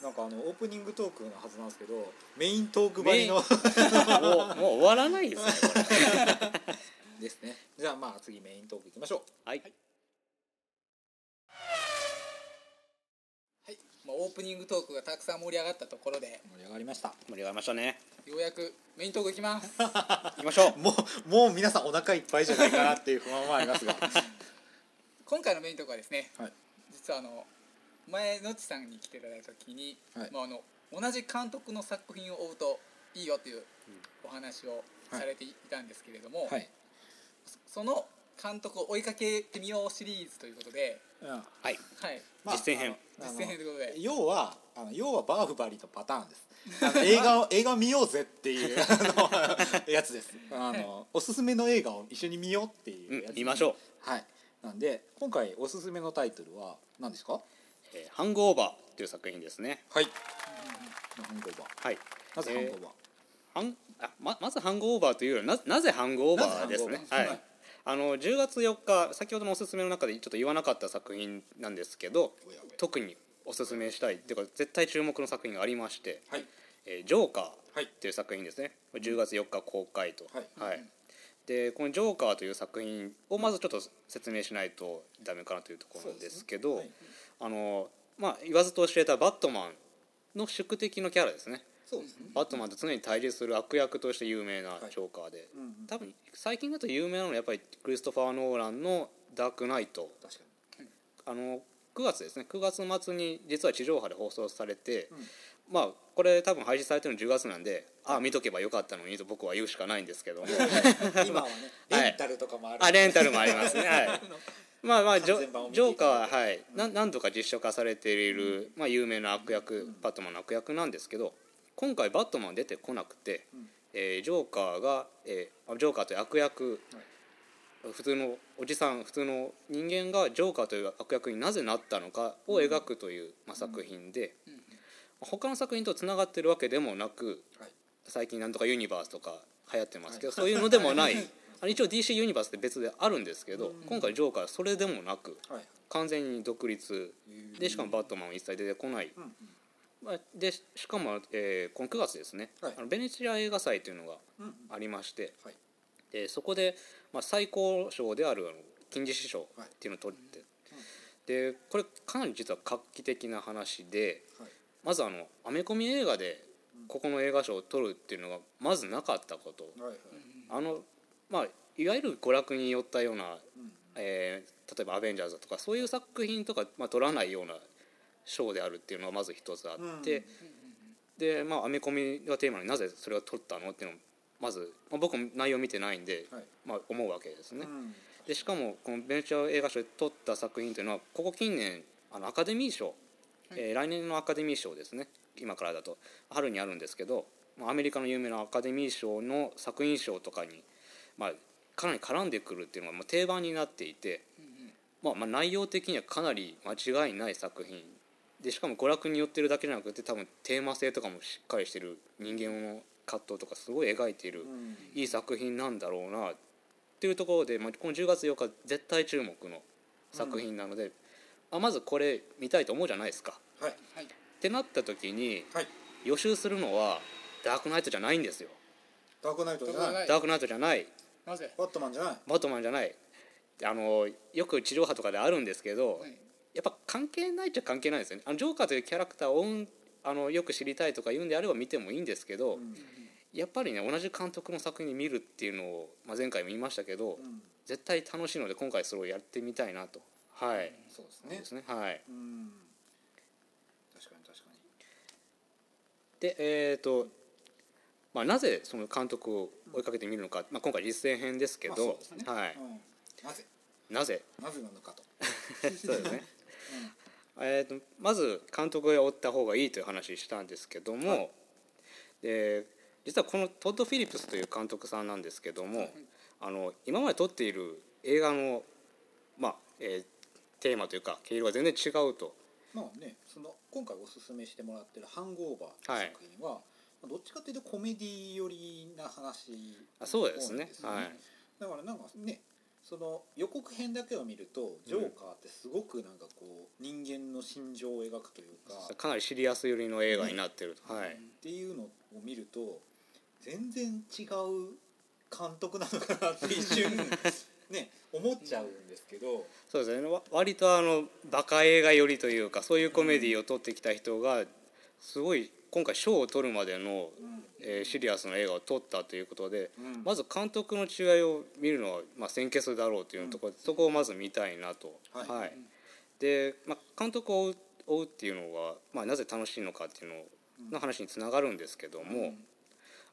なんかオープニングトークのはずなんですけど、メイントークばりのもう終わらないですねこれですね。じゃあ次メイントークいきましょう。 オープニングトークがたくさん盛り上がったところで、 盛り上がりましたね。 ようやくメイントークいきます。 行きましょう。もう皆さんお腹いっぱいじゃないかなっていう不安はありますが今回のメイントークはですね、実は前のちさんに来ていただいた時に、同じ監督の作品を追うといいよというお話をされていたんですけれども、その監督を追いかけてみようシリーズということで、 はい、 まあ、 実践編ということで、 要はバーフバリのパターンです。映画見ようぜっていうやつです。おすすめの映画を一緒に見ようっていうやつ、 見ましょう。 はい。なんで今回おすすめのタイトルは何ですか？ ハングオーバーという作品ですね。 はい。ハングオーバー。 はい。 なぜハングオーバー？ まずハングオーバーというよりなぜハングオーバーですね。はい。10月4日先ほどのおすすめの中でちょっと言わなかった作品なんですけど、特におすすめしたいっていうか絶対注目の作品がありまして、 はい、 ジョーカーっていう作品ですね。10月4日公開と。はい。でこのジョーカーという作品をまずちょっと説明しないとダメかなというところなんですけど、言わずと知れたバットマンの宿敵のキャラですね。 そうですね。 バットマンと常に対峙する悪役として有名なジョーカーで、多分最近だと有名なのはやっぱりクリストファー・ノーランのダークナイト。 確かに9月ですね。9月末に実は地上波で放送されて、これ多分配信されてるの10月なんで、見とけばよかったのにと僕は言うしかないんですけども今はねレンタルとかもある、 レンタルもありますね。はい。ジョーカーは、はい、何度か実写化されている、有名な悪役、バットマンの悪役なんですけど、今回バットマン出てこなくて、ジョーカーという悪役、普通のおじさん、普通の人間がジョーカーという悪役になぜなったのかを描くという、作品で、他の作品とつながってるわけでもなく、最近なんとかユニバースとか流行ってますけど、そういうのでもない一応 DC ユニバースって別であるんですけど、今回ジョーカーはそれでもなく、完全に独立で、しかもバットマンは一切出てこない、でしかも、この9月ですね、ベネチア映画祭というのがありまして、そこで、最高賞である金獅子賞っていうのを取って、でこれかなり実は画期的な話で、まずアメコミ映画でここの映画賞を取るっていうのがまずなかったこと、いわゆる娯楽によったような、例えばアベンジャーズとかそういう作品とか、取らないような賞であるっていうのがまず一つあって、で、アメコミがテーマになぜそれを取ったのっていうのをまず、僕も内容見てないんで、思うわけですね。でしかもこのベネチア映画賞で取った作品というのはここ近年アカデミー賞、来年のアカデミー賞ですね、今からだと春にあるんですけど、アメリカの有名なアカデミー賞の作品賞とかに、かなり絡んでくるっていうのが定番になっていて、内容的にはかなり間違いない作品で、しかも娯楽によってるだけじゃなくて多分テーマ性とかもしっかりしてる、人間の葛藤とかすごい描いている、いい作品なんだろうなっていうところで、この10月8日絶対注目の作品なので、まずこれ見たいと思うじゃないですか。ってなった時に、予習するのはダークナイトじゃないんですよ。 ダークナイトじゃない。 ダークナイトじゃない。 なぜ？ バットマンじゃない。 バットマンじゃない。よく地上波とかであるんですけど、やっぱ関係ないっちゃ関係ないですよね。ジョーカーというキャラクターをよく知りたいとか言うんであれば見てもいいんですけど、やっぱりね同じ監督の作品見るっていうのを、前回も言いましたけど、絶対楽しいので今回それをやってみたいなと。 そうですね。 はい。 確かに。 でなぜその監督を追いかけてみるのか、今回実践編ですけど、なぜなのかとそうですね。まず監督が追った方がいいという話したんですけども、で実はこのトッド・フィリップスという監督さんなんですけども、今まで撮っている映画の、テーマというか毛色が全然違うと。 今回おすすめしてもらってるハングオーバーという作品は、どっちかというとコメディ寄りな話、 そうですね。 だからその予告編だけを見るとジョーカーってすごく人間の心情を描くというか、 かなりシリアス寄りの映画になってる、 っていうのを見ると全然違う監督なのかなって一瞬思っちゃうんですけど、 そうですね。割とバカ映画寄りというかそういうコメディを撮ってきた人がすごい今回賞を取るまでの、シリアスな映画を撮ったということで、まず監督の違いを見るのは、先決だろうというところで、そこをまず見たいなと。で、監督を追うっていうのが、なぜ楽しいのかっていうのの話につながるんですけども、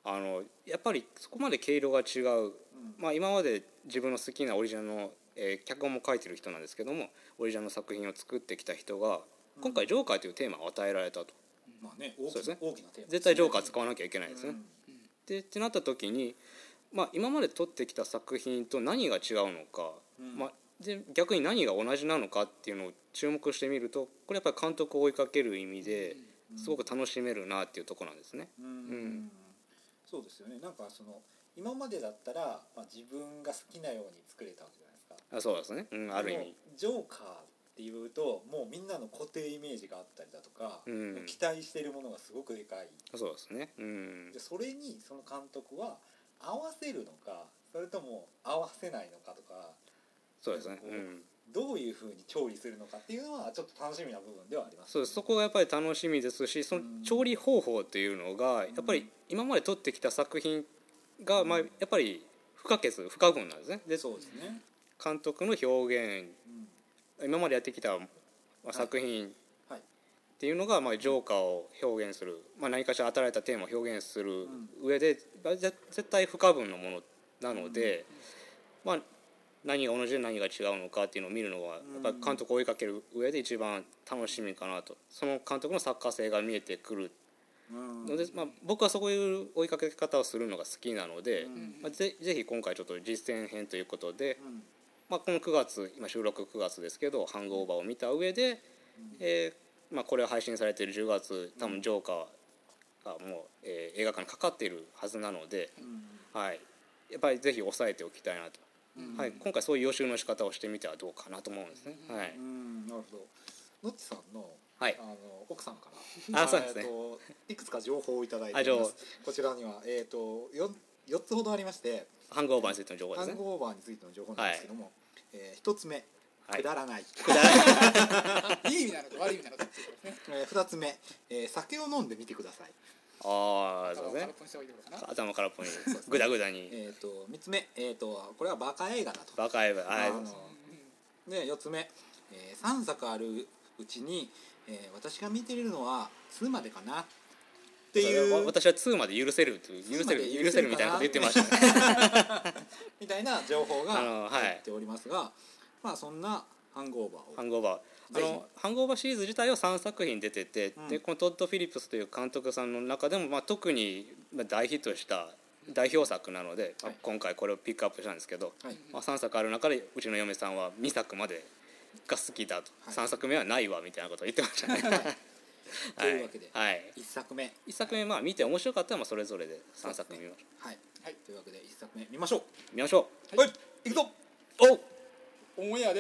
やっぱりそこまで毛色が違う、今まで自分の好きなオリジナルの、脚本も書いてる人なんですけども、オリジナルの作品を作ってきた人が今回ジョーカーというテーマを与えられたと、 大きなテーマ絶対ジョーカー使わなきゃいけないですね。ってなった時に、今まで撮ってきた作品と何が違うのか、で逆に何が同じなのかっていうのを注目してみると、これやっぱり監督を追いかける意味ですごく楽しめるなっていうところなんですね。 そうですよね。なんか今までだったら、自分が好きなように作れたわけじゃないですか。 そうですね、ある意味ジョーカーっていうともうみんなの固定イメージがあったりだとか、期待しているものがすごくでかい。 そうですね。 でそれにその監督は合わせるのか、それとも合わせないのかとか、 そうですね、 どういうふうに調理するのかっていうのはちょっと楽しみな部分ではあります、ね。 そうです。そこがやっぱり楽しみですし、その調理方法っていうのがやっぱり今まで撮ってきた作品がやっぱり不可分なんですね。で、 そうですね。 監督の表現、今までやってきた作品っていうのがジョーカーを表現する、何かしら与えられたテーマを表現する上で絶対不可分のものなので、何が同じで何が違うのかっていうのを見るのがやっぱり監督を追いかける上で一番楽しみかなと。その監督の作家性が見えてくるので、僕はそういう追いかけ方をするのが好きなので、ぜひ今回ちょっと実践編ということで、この9月、今収録9月ですけど、ハングオーバーを見た上で、これが配信されている10月、多分ジョーカーがもう、映画館にかかっているはずなので、やっぱりぜひ押さえておきたいなと。今回そういう予習の仕方をしてみてはどうかなと思うんですね。なるほど。ノッチさんの、奥さんからそうですね、 いくつか情報をいただいています。こちらには、4つほどありまして、 ハングオーバーについての情報ですね。 ハングオーバーについての情報なんですけども、1つ目、くだらない。 いい意味なのか悪い意味なのかっていうことですね。 2つ目、酒を飲んでみてください。 そうですね。頭空っぽにグダグダに。 3つ目、これはバカ映画だと。 バカ映画。 で4つ目、3作あるうちに、私が見ているのは2までかなっていう。私は2まで許せるみたいなこと言ってましたね。 みたいな情報が入っておりますが、そんなハングオーバーを。 ハングオーバーシリーズ自体は3作品出てて、でこのトッド・フィリップスという監督さんの中でも、特に大ヒットした代表作なので、今回これをピックアップしたんですけど、3作ある中でうちの嫁さんは2作までが好きだと、3作目はないわみたいなことを言ってましたね。 というわけで、1作目見て面白かったらそれぞれで3作目見ましょう。というわけで1作目見ましょう。 はい、 いくぞ。 オンエアです。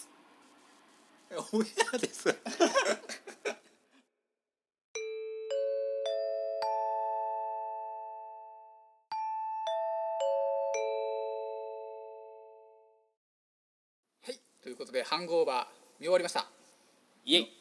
オンエアです。 ということでハングオーバー見終わりました。 イエイ。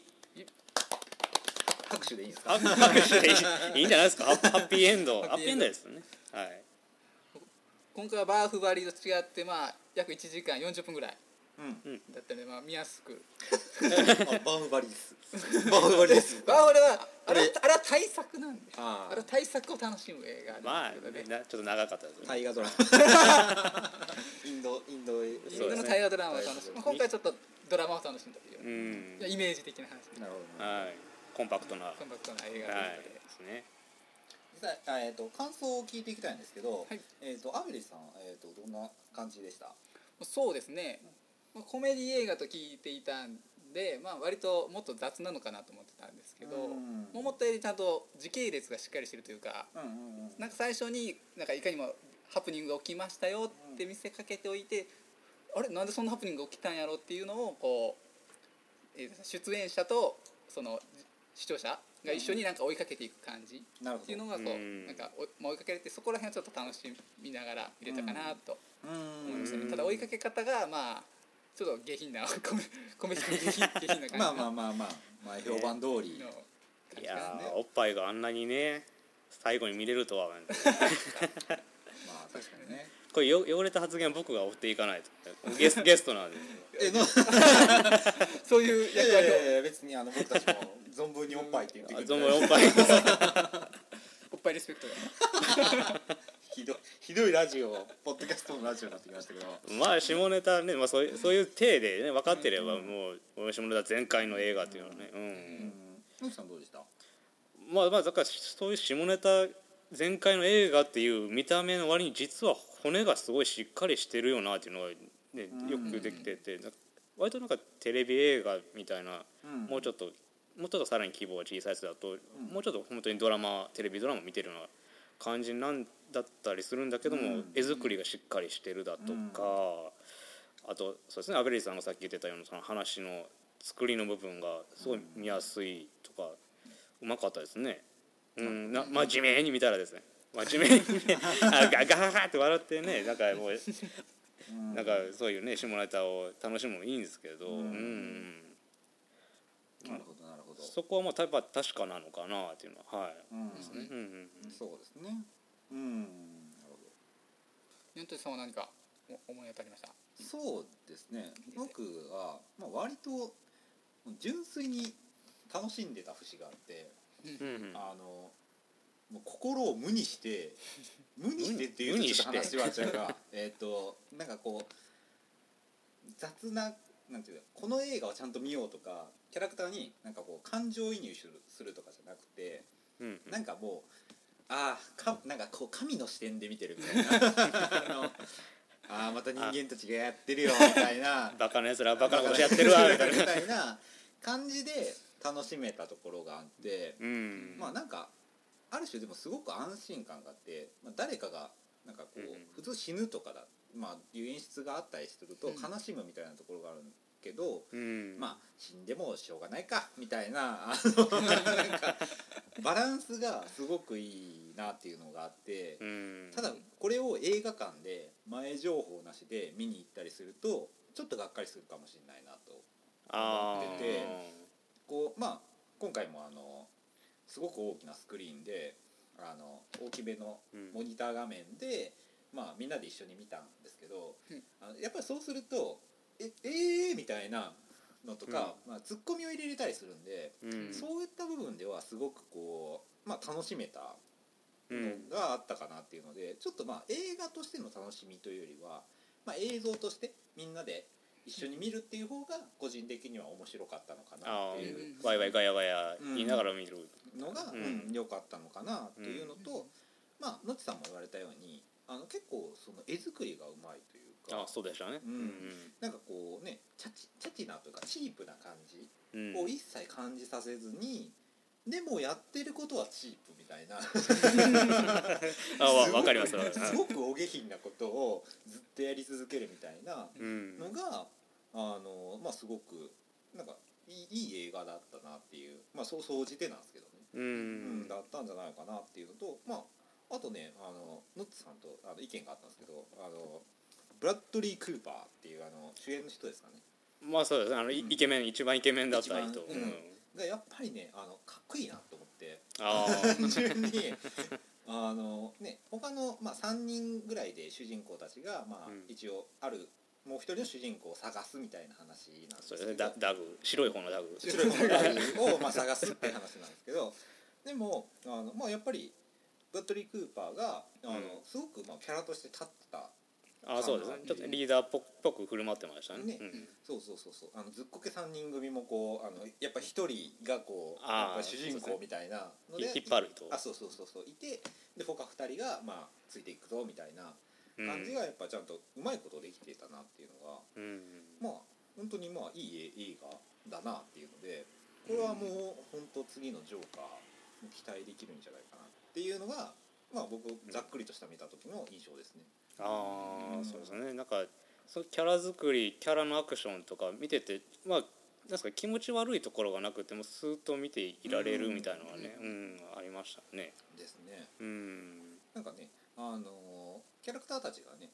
拍手でいいですか？ 拍手でいいんじゃないですか？ハッピーエンドですね。 今回はバーフバリと違って約1時間40分ぐらいだったので見やすく。 バーフバリです。バーフバリです。 バーフバリはあれは大作なんで、あれは大作を楽しむ映画なんですけどね。 ちょっと長かったですね。 大河ドラマ。インドの大河ドラマを楽しむ。今回ちょっとドラマを楽しんだというイメージ的な話。 なるほど。 コンパクトな映画ですね。 感想を聞いていきたいんですけど、アメリさん、どんな感じでした？ そうですね、コメディ映画と聞いていたんで、割ともっと雑なのかなと思ってたんですけど、思ったよりちゃんと時系列がしっかりしてるというか、なんか最初にいかにもハプニングが起きましたよって見せかけておいて、あれなんでそんなハプニングが起きたんやろっていうのをこう、出演者とその視聴者が一緒に追いかけていく感じっていうのがこう追いかけられて、そこら辺はちょっと楽しみながら見れたかなと思いましたね。ただ追いかけ方がちょっと下品なコメディ下品な感じ。 評判通り。 いやおっぱいがあんなにね最後に見れるとは。 確かにね。 これ汚れた発言は僕が追っていかないと。ゲストなんで。 そういう役割を。 別に僕たちも存分におっぱいって言ってくれる。 存分におっぱい。 おっぱいリスペクトでひどいラジオポッドキャストのラジオになってきましたけど、 まあ下ネタね、まあ、そういう体でね分かってれば、もう下ネタ全開の映画っていうのはね、 野木さんどうでした？ まあだからそういう下ネタ全開の映画っていう見た目の割に実は骨がすごいしっかりしてるよなっていうのが、ね、よくできてて、割となんかテレビ映画みたいな、もうちょっとさらに規模が小さいやつだと、もうちょっと本当にテレビドラマ見てるような感じなんだったりするんだけども、絵作りがしっかりしてるだとか、あとそうですね、アベリーさんがさっき言ってたようなその話の作りの部分がすごい見やすいとか、うまかったですね。真面目に見たらですね、真面目にねガガハハって笑ってね、なんかもうなんかそういうね下ネタを楽しむのもいいんですけど、 なるほどなるほど。 そこはまあ確かなのかなっていうのは、ですね。 そうですね。なるほど。 ユントさんは何か思い当たりました？ そうですね。僕はまあ割と純粋に楽しんでた節があって、もう心を無にしてっていうちょっと話は違うがなんかこう雑な、なんていうか、この映画をちゃんと見ようとかキャラクターになんかこう感情移入するとかじゃなくて、なんかもうなんかこう神の視点で見てるみたいなまた人間たちがやってるよみたいなバカなやつらバカなことやってるわみたいな感じで楽しめたところがあって、まあなんかある種でもすごく安心感があって、誰かがなんかこう、普通死ぬとかいう演出があったりすると悲しむみたいなところがあるけど、まあ死んでもしょうがないかみたいななんかバランスがすごくいいなっていうのがあって、ただこれを映画館で前情報なしで見に行ったりするとちょっとがっかりするかもしれないなと思ってて、こう今回もすごく大きなスクリーンで大きめのモニター画面で、みんなで一緒に見たんですけど、やっぱりそうするとみたいなのとか、ツッコミを入れれたりするんで、そういった部分ではすごくこう、楽しめたのがあったかなっていうので、ちょっと映画としての楽しみというよりは、映像としてみんなで一緒に見るっていう方が個人的には面白かったのかなっていう、 ワイワイガヤガヤ言いながら見るのが良かったのかなっていうのと、のちさんも言われたように結構その絵作りがうまいというか、 そうでしたね、 なんかこうねチャチなというかチープな感じを一切感じさせずに、でもやってることはチープみたいなわかります。 すごくお下品なことをずっとやり続けるみたいなのが、すごくなんかいい映画だったなっていう、そう総じてなんですけどね、だったんじゃないかなっていうのと、あとねノッツさんと意見があったんですけど、ブラッドリー・クーパーっていう主演の人ですかね。 そうですね、イケメン、一番イケメンだった人がやっぱりねかっこいいなと思って、単純に他の、3人ぐらいで主人公たちが、一応あるもう一人の主人公を探すみたいな話なんですけど、 ダグ、白い方のダグを探すっていう話なんですけど、でもやっぱりブラッドリー・クーパーがすごくキャラとして立ったそうですね、ちょっとリーダーっぽく振る舞ってましたね。 そうずっこけ3人組もこうやっぱ1人がこうやっぱ主人公みたいなので引っ張るといて、で他2人がついていくぞみたいな感じがやっぱちゃんとうまいことできてたなっていうのが、本当にいい映画だなっていうので、これはもう本当次のジョーカーも期待できるんじゃないかなっていうのが、僕ざっくりとした見た時の印象ですね。 そうですね。なんかそのキャラ作り、キャラのアクションとか見てて、なんか気持ち悪いところがなくてもスーッと見ていられるみたいなのがね、ありましたね。 ですね。なんかね、キャラクターたちがね、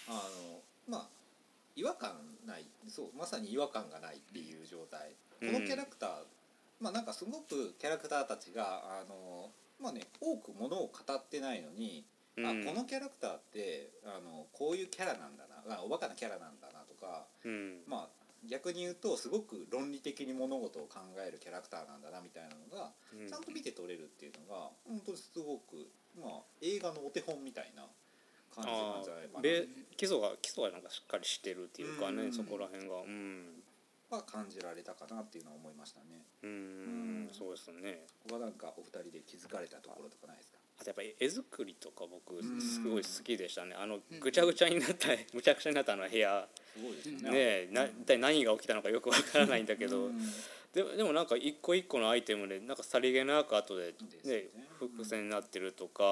違和感ない、まさに違和感がないっていう状態。このキャラクター、なんかすごくキャラクターたちが多くものを語ってないのに、このキャラクターってこういうキャラなんだな、おバカなキャラなんだなとか、 逆に言うとすごく論理的に物事を考えるキャラクターなんだなみたいなのがちゃんと見て取れるっていうのが本当にすごく、映画のお手本みたいな感じなんじゃないかな。 基礎がなんかしっかりしてるっていうかね、そこら辺がは感じられたかなっていうのは思いましたね。 そうですね。 他なんかお二人で気づかれたところとかないですか？ あとやっぱり絵作りとか僕すごい好きでしたね。ぐちゃぐちゃになったむちゃくちゃになった部屋ね、一体何が起きたのかよくわからないんだけどでもなんか一個一個のアイテムでなんかさりげなく後でね伏線になってるとか、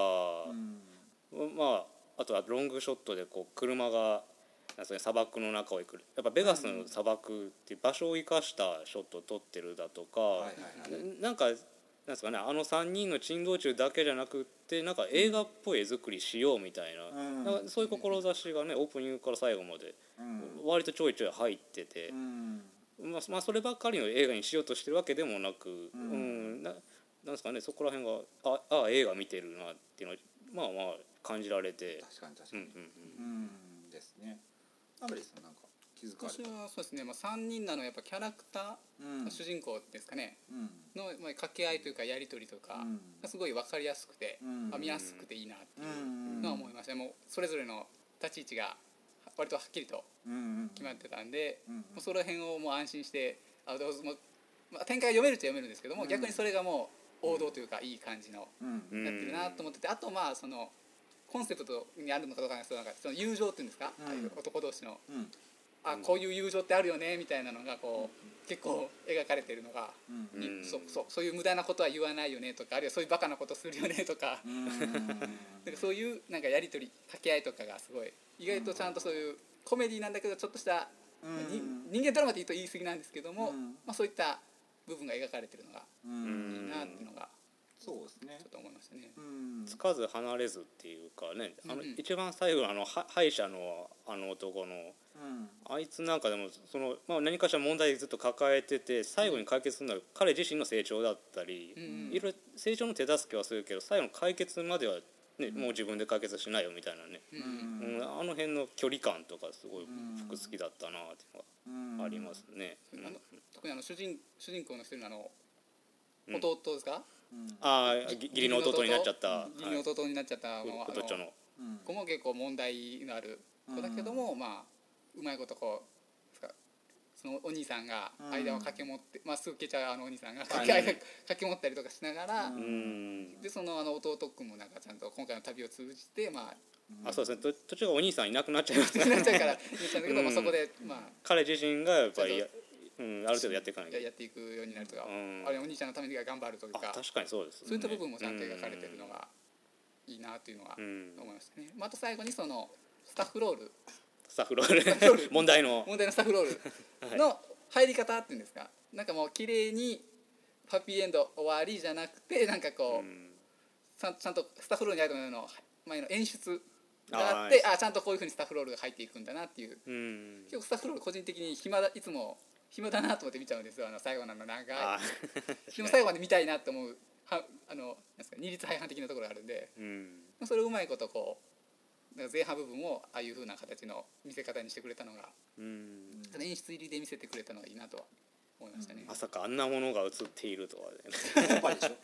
あとはロングショットでこう車が砂漠の中を行く、やっぱベガスの砂漠っていう場所を生かしたショットを撮ってるだとか、なんかなんですかね、3人の珍道中だけじゃなくってなんか映画っぽい絵作りしようみたいな、なんかそういう志がねオープニングから最後まで割とちょいちょい入ってて、そればっかりの映画にしようとしてるわけでもなく、なんですかね、そこら辺が映画見てるなっていうのは感じられて、 確かにですね。アメリさんなんか気づかれた？ 私はそうですね、3人なのはやっぱキャラクター、主人公ですかね、の掛け合いというかやり取りとかがすごい分かりやすくて、見やすくていいなっていうのは思いました。もうそれぞれの立ち位置が割とはっきりと決まってたんで、もうその辺をもう安心して展開が読めるっちゃ読めるんですけども、逆にそれがもう王道というかいい感じのやってるなと思ってて、あとそのコンセプトにあるのかどうかなんですけど、その友情っていうんですか、男同士のこういう友情ってあるよねみたいなのがこう結構描かれてるのが、そういう無駄なことは言わないよねとか、あるいはそういうバカなことするよねとか、そういうなんかやり取り掛け合いとかがすごい意外とちゃんとそういうコメディなんだけどちょっとした人間ドラマって言うと言い過ぎなんですけども、そういった部分が描かれてるのがいいなっていうのがそうですね、 ちょっと思いましたね。 つかず離れずっていうかね、一番最後の歯医者の男の、あいつなんかでも何かしら問題ずっと抱えてて、最後に解決するのは彼自身の成長だったり、いろいろ成長の手助けはするけど最後の解決までは、ね、もう自分で解決しないよみたいなね、あの辺の距離感とかすごい僕好きだったなっていうのがありますね。 特に主人公の一人の弟ですか、 義理の弟になっちゃった義理の弟になっちゃった子も結構問題のある子だけども、うまいことこうそのお兄さんが間を掛け持って、すぐ消えちゃうお兄さんが掛け持ったりとかしながら、でその弟君もなんかちゃんと今回の旅を通じてそうですね、途中がお兄さんいなくなっちゃいますね。なっちゃうから言っちゃうんだけど、そこで彼自身がやっぱりある程度やっていかないとやっていくようになるとか、あれお兄ちゃんのために頑張るというか、 確かにそうですね、 そういった部分もちゃんと描かれてるのがいいなというのは思いましたね。あと最後にそのスタッフロール問題のスタッフロールの入り方っていうんですか、なんかもう綺麗にハッピーエンド終わりじゃなくて、なんかこうちゃんとスタッフロールにあるの前の演出があって、ちゃんとこういうふうにスタッフロールが入っていくんだなっていう、結構スタッフロール個人的にいつも暇だなと思って見ちゃうんですよ。最後の長いでも最後まで見たいなと思うなんですか、二律背反的なところがあるんで、それをうまいことこう前半部分をああいう風な形の見せ方にしてくれたのが、演出入りで見せてくれたのがいいなとは思いましたね。 まさかあんなものが映っているとはね。 おっぱいでしょ。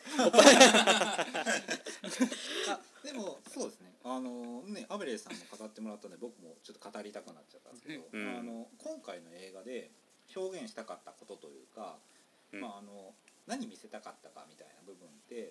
でもそうですね、アベレーさんも語ってもらったので僕もちょっと語りたくなっちゃったんですけど、今回の映画で表現したかったことというか、何見せたかったかみたいな部分って、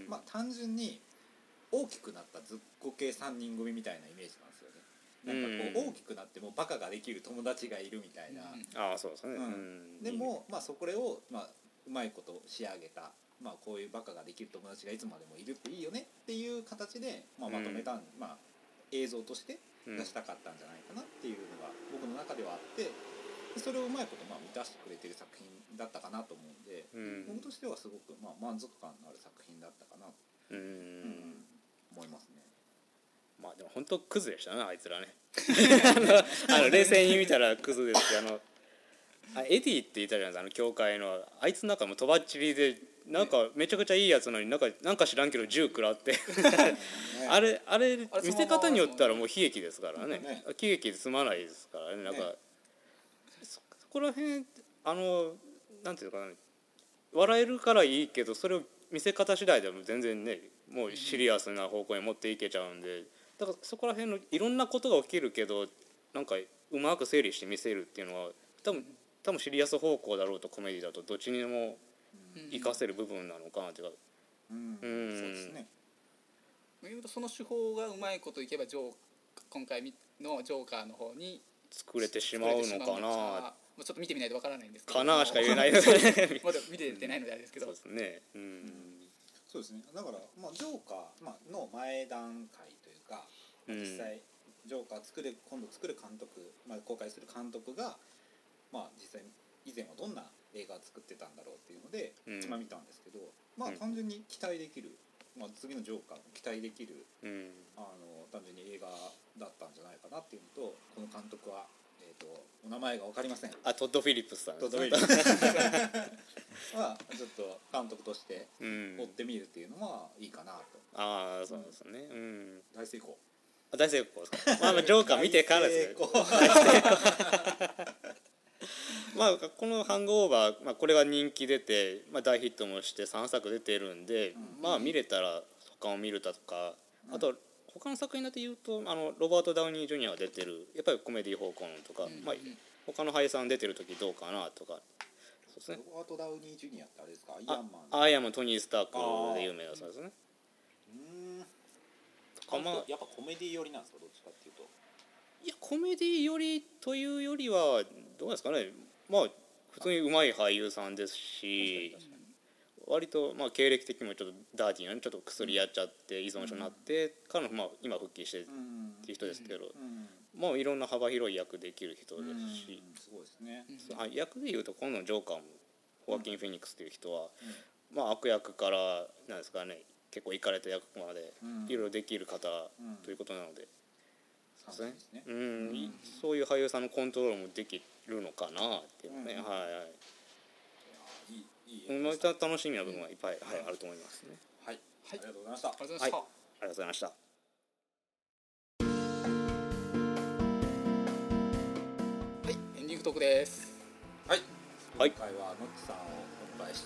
単純に大きくなったずっこけ3人組みたいなイメージなんですよね。なんかこう大きくなってもバカができる友達がいるみたいな、 そうですね、 でもそこをうまいこと仕上げた、こういうバカができる友達がいつまでもいるっていいよねっていう形で、まとめた、映像として出したかったんじゃないかなっていうのが僕の中ではあって、それをうまいこと満たしてくれてる作品だったかなと思うんで、僕としてはすごく満足感のある作品だったかなと思いますね。 でも本当クズでしたね、あいつらね。冷静に見たらクズですけど、エディって言ったじゃないですか、教会のあいつなんかもとばっちりで、なんかめちゃくちゃいいやつなのになんか知らんけど銃食らってあれ見せ方によったらもう悲劇ですからね、喜劇で済まないですからね。なんかこら辺なんていうかな、笑えるからいいけどそれを見せ方次第でも全然ねもうシリアスな方向に持っていけちゃうんで、だからそこら辺のいろんなことが起きるけどなんかうまく整理して見せるっていうのは多分シリアス方向だろうとコメディだとどっちにも活かせる部分なのかなっていうか、 そうですね。 その手法がうまいこといけば今回のジョーカーの方に作れてしまうのかな。 ちょっと見てみないとわからないんですけど。 かなしか言えないのでまだ見てないのであれですけど。 そうですね。 そうですね。だからジョーカーの前段階というか、実際ジョーカー今度作る監督、公開する監督が実際以前はどんな映画を作ってたんだろうっていうので見たんですけど、単純に期待できる、次のジョーカーも期待できる、単純に映画だったんじゃないかなっていうのと、この監督はお名前が分かりません。 トッド・フィリップスさん。 トッド・フィリップスはちょっと監督として追ってみるっていうのはいいかなと。 そうですね。 大成功。 大成功ですか。ジョーカー見てからですね。このハングオーバー、これが人気出て、大ヒットもして3作出てるんで、見れたら他を見るだとか、あと他の作品だと言うとロバート・ダウニー・ジュニアが出てるやっぱりコメディ方向のとか、他の俳優さん出てる時どうかなとか。そうですね。 ロバート・ダウニー・ジュニアってあれですか？ アイアンマントニー・スタークで有名だそうですね。 やっぱコメディ寄りなんですか、どっちかっていうと。 いやコメディ寄りというよりはどうですかね。普通に上手い俳優さんですし、割と経歴的にもちょっとダーティーなちょっと薬やっちゃって依存症になってからの今復帰してっていう人ですけど、いろんな幅広い役できる人ですし、 すごいですね。 役でいうと今度のジョーカーもホアキン・フェニックスという人は悪役からなんですかね、結構イかれた役までいろいろできる方ということなので、そういう俳優さんのコントロールもできるのかなっていうね。楽しみな部分はいっぱいあると思いますね。 はい、ありがとうございました。 ありがとうございました。はい、 エンディングトークです。 はい。今回はノッチさんをお迎えして、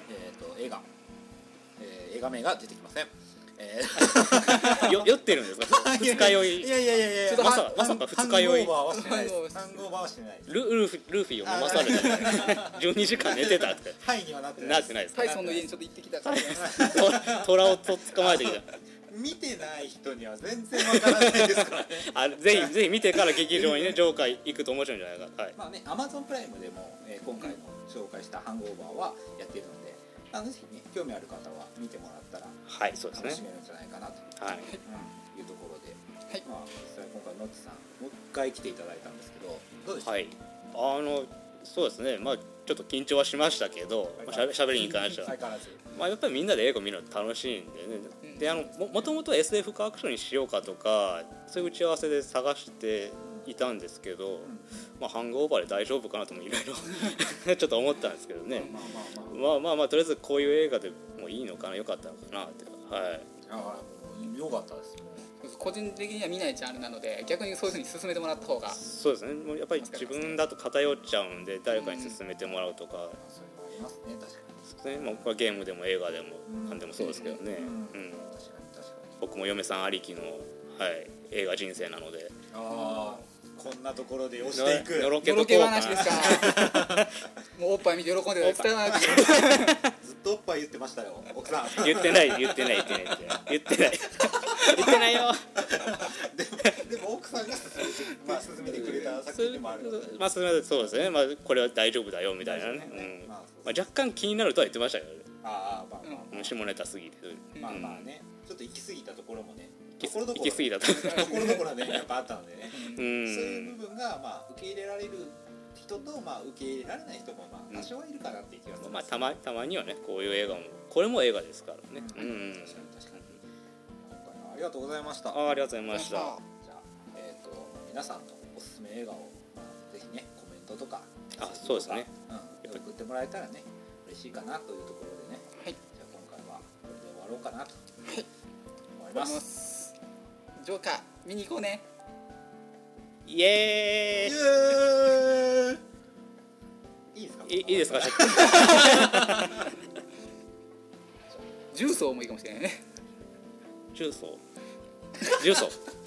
映画名が出てきません。 酔ってるんですか？二日酔い。 いやまさか二日酔い。 ハングオーバーはしてないです。 ルフィを飲まされて12時間寝てたって。 はいにはなってないです。 タイソンの家にちょっと行ってきたから。 虎を捕まえてきた。 見てない人には全然わからないですからね。 ぜひ見てから劇場にねジョーカー行くと面白いんじゃないか。 Amazon プライムでも今回の紹介したハングオーバーはやっているので、ぜひね興味ある方は見てもらったら楽しめるんじゃないかなというところで、実際今回ノッチさんもう一回来ていただいたんですけど、どうでした？ そうですね。ちょっと緊張はしましたけど、しゃべりに関しては。やっぱりみんなで映画を見るの楽しいんでね。でもともと SF かアクションにしようかとかそういう打ち合わせで探していたんですけど、ハングオーバーで大丈夫かなともいろいろちょっと思ったんですけどね。とりあえずこういう映画でもいいのかな、良かったのかなって。 良かったです。 個人的には見ないジャンルなので逆にそういうふうに進めてもらった方が。 そうですね。もうやっぱり自分だと偏っちゃうんで誰かに進めてもらうとか。 それはありますね、確かに。 ゲームでも映画でも何でもそうですけどね。僕も嫁さんありきの映画人生なので。 こんなところで押していくのろけ話ですか？もうおっぱい見て喜んでた。伝わらない。 ずっとおっぱい言ってましたよ、奥さん。 言ってないよ。 でも奥さんが勧めてくれた作品でもある。 そうですね。これは大丈夫だよみたいなね。若干気になるとは言ってましたけど。下ネタすぎて。 ちょっと行き過ぎたところもね。 行き過ぎたところどころねやっぱあったのでね。そういう部分が受け入れられる人と受け入れられない人も多少はいるかなって気がします。 たまにはねこういう映画もこれも映画ですからね。 確かに。ありがとうございました。 ありがとうございました。じゃあ皆さんのおすすめ映画をぜひねコメントとかそうですね。 送ってもらえたらね嬉しいかなというところでね。じゃあ今回はこれで終わろうかなと思います。 ジョーカー見に行こうね。 イエーイ。 いいですか重曹もいいかもしれないね。 重曹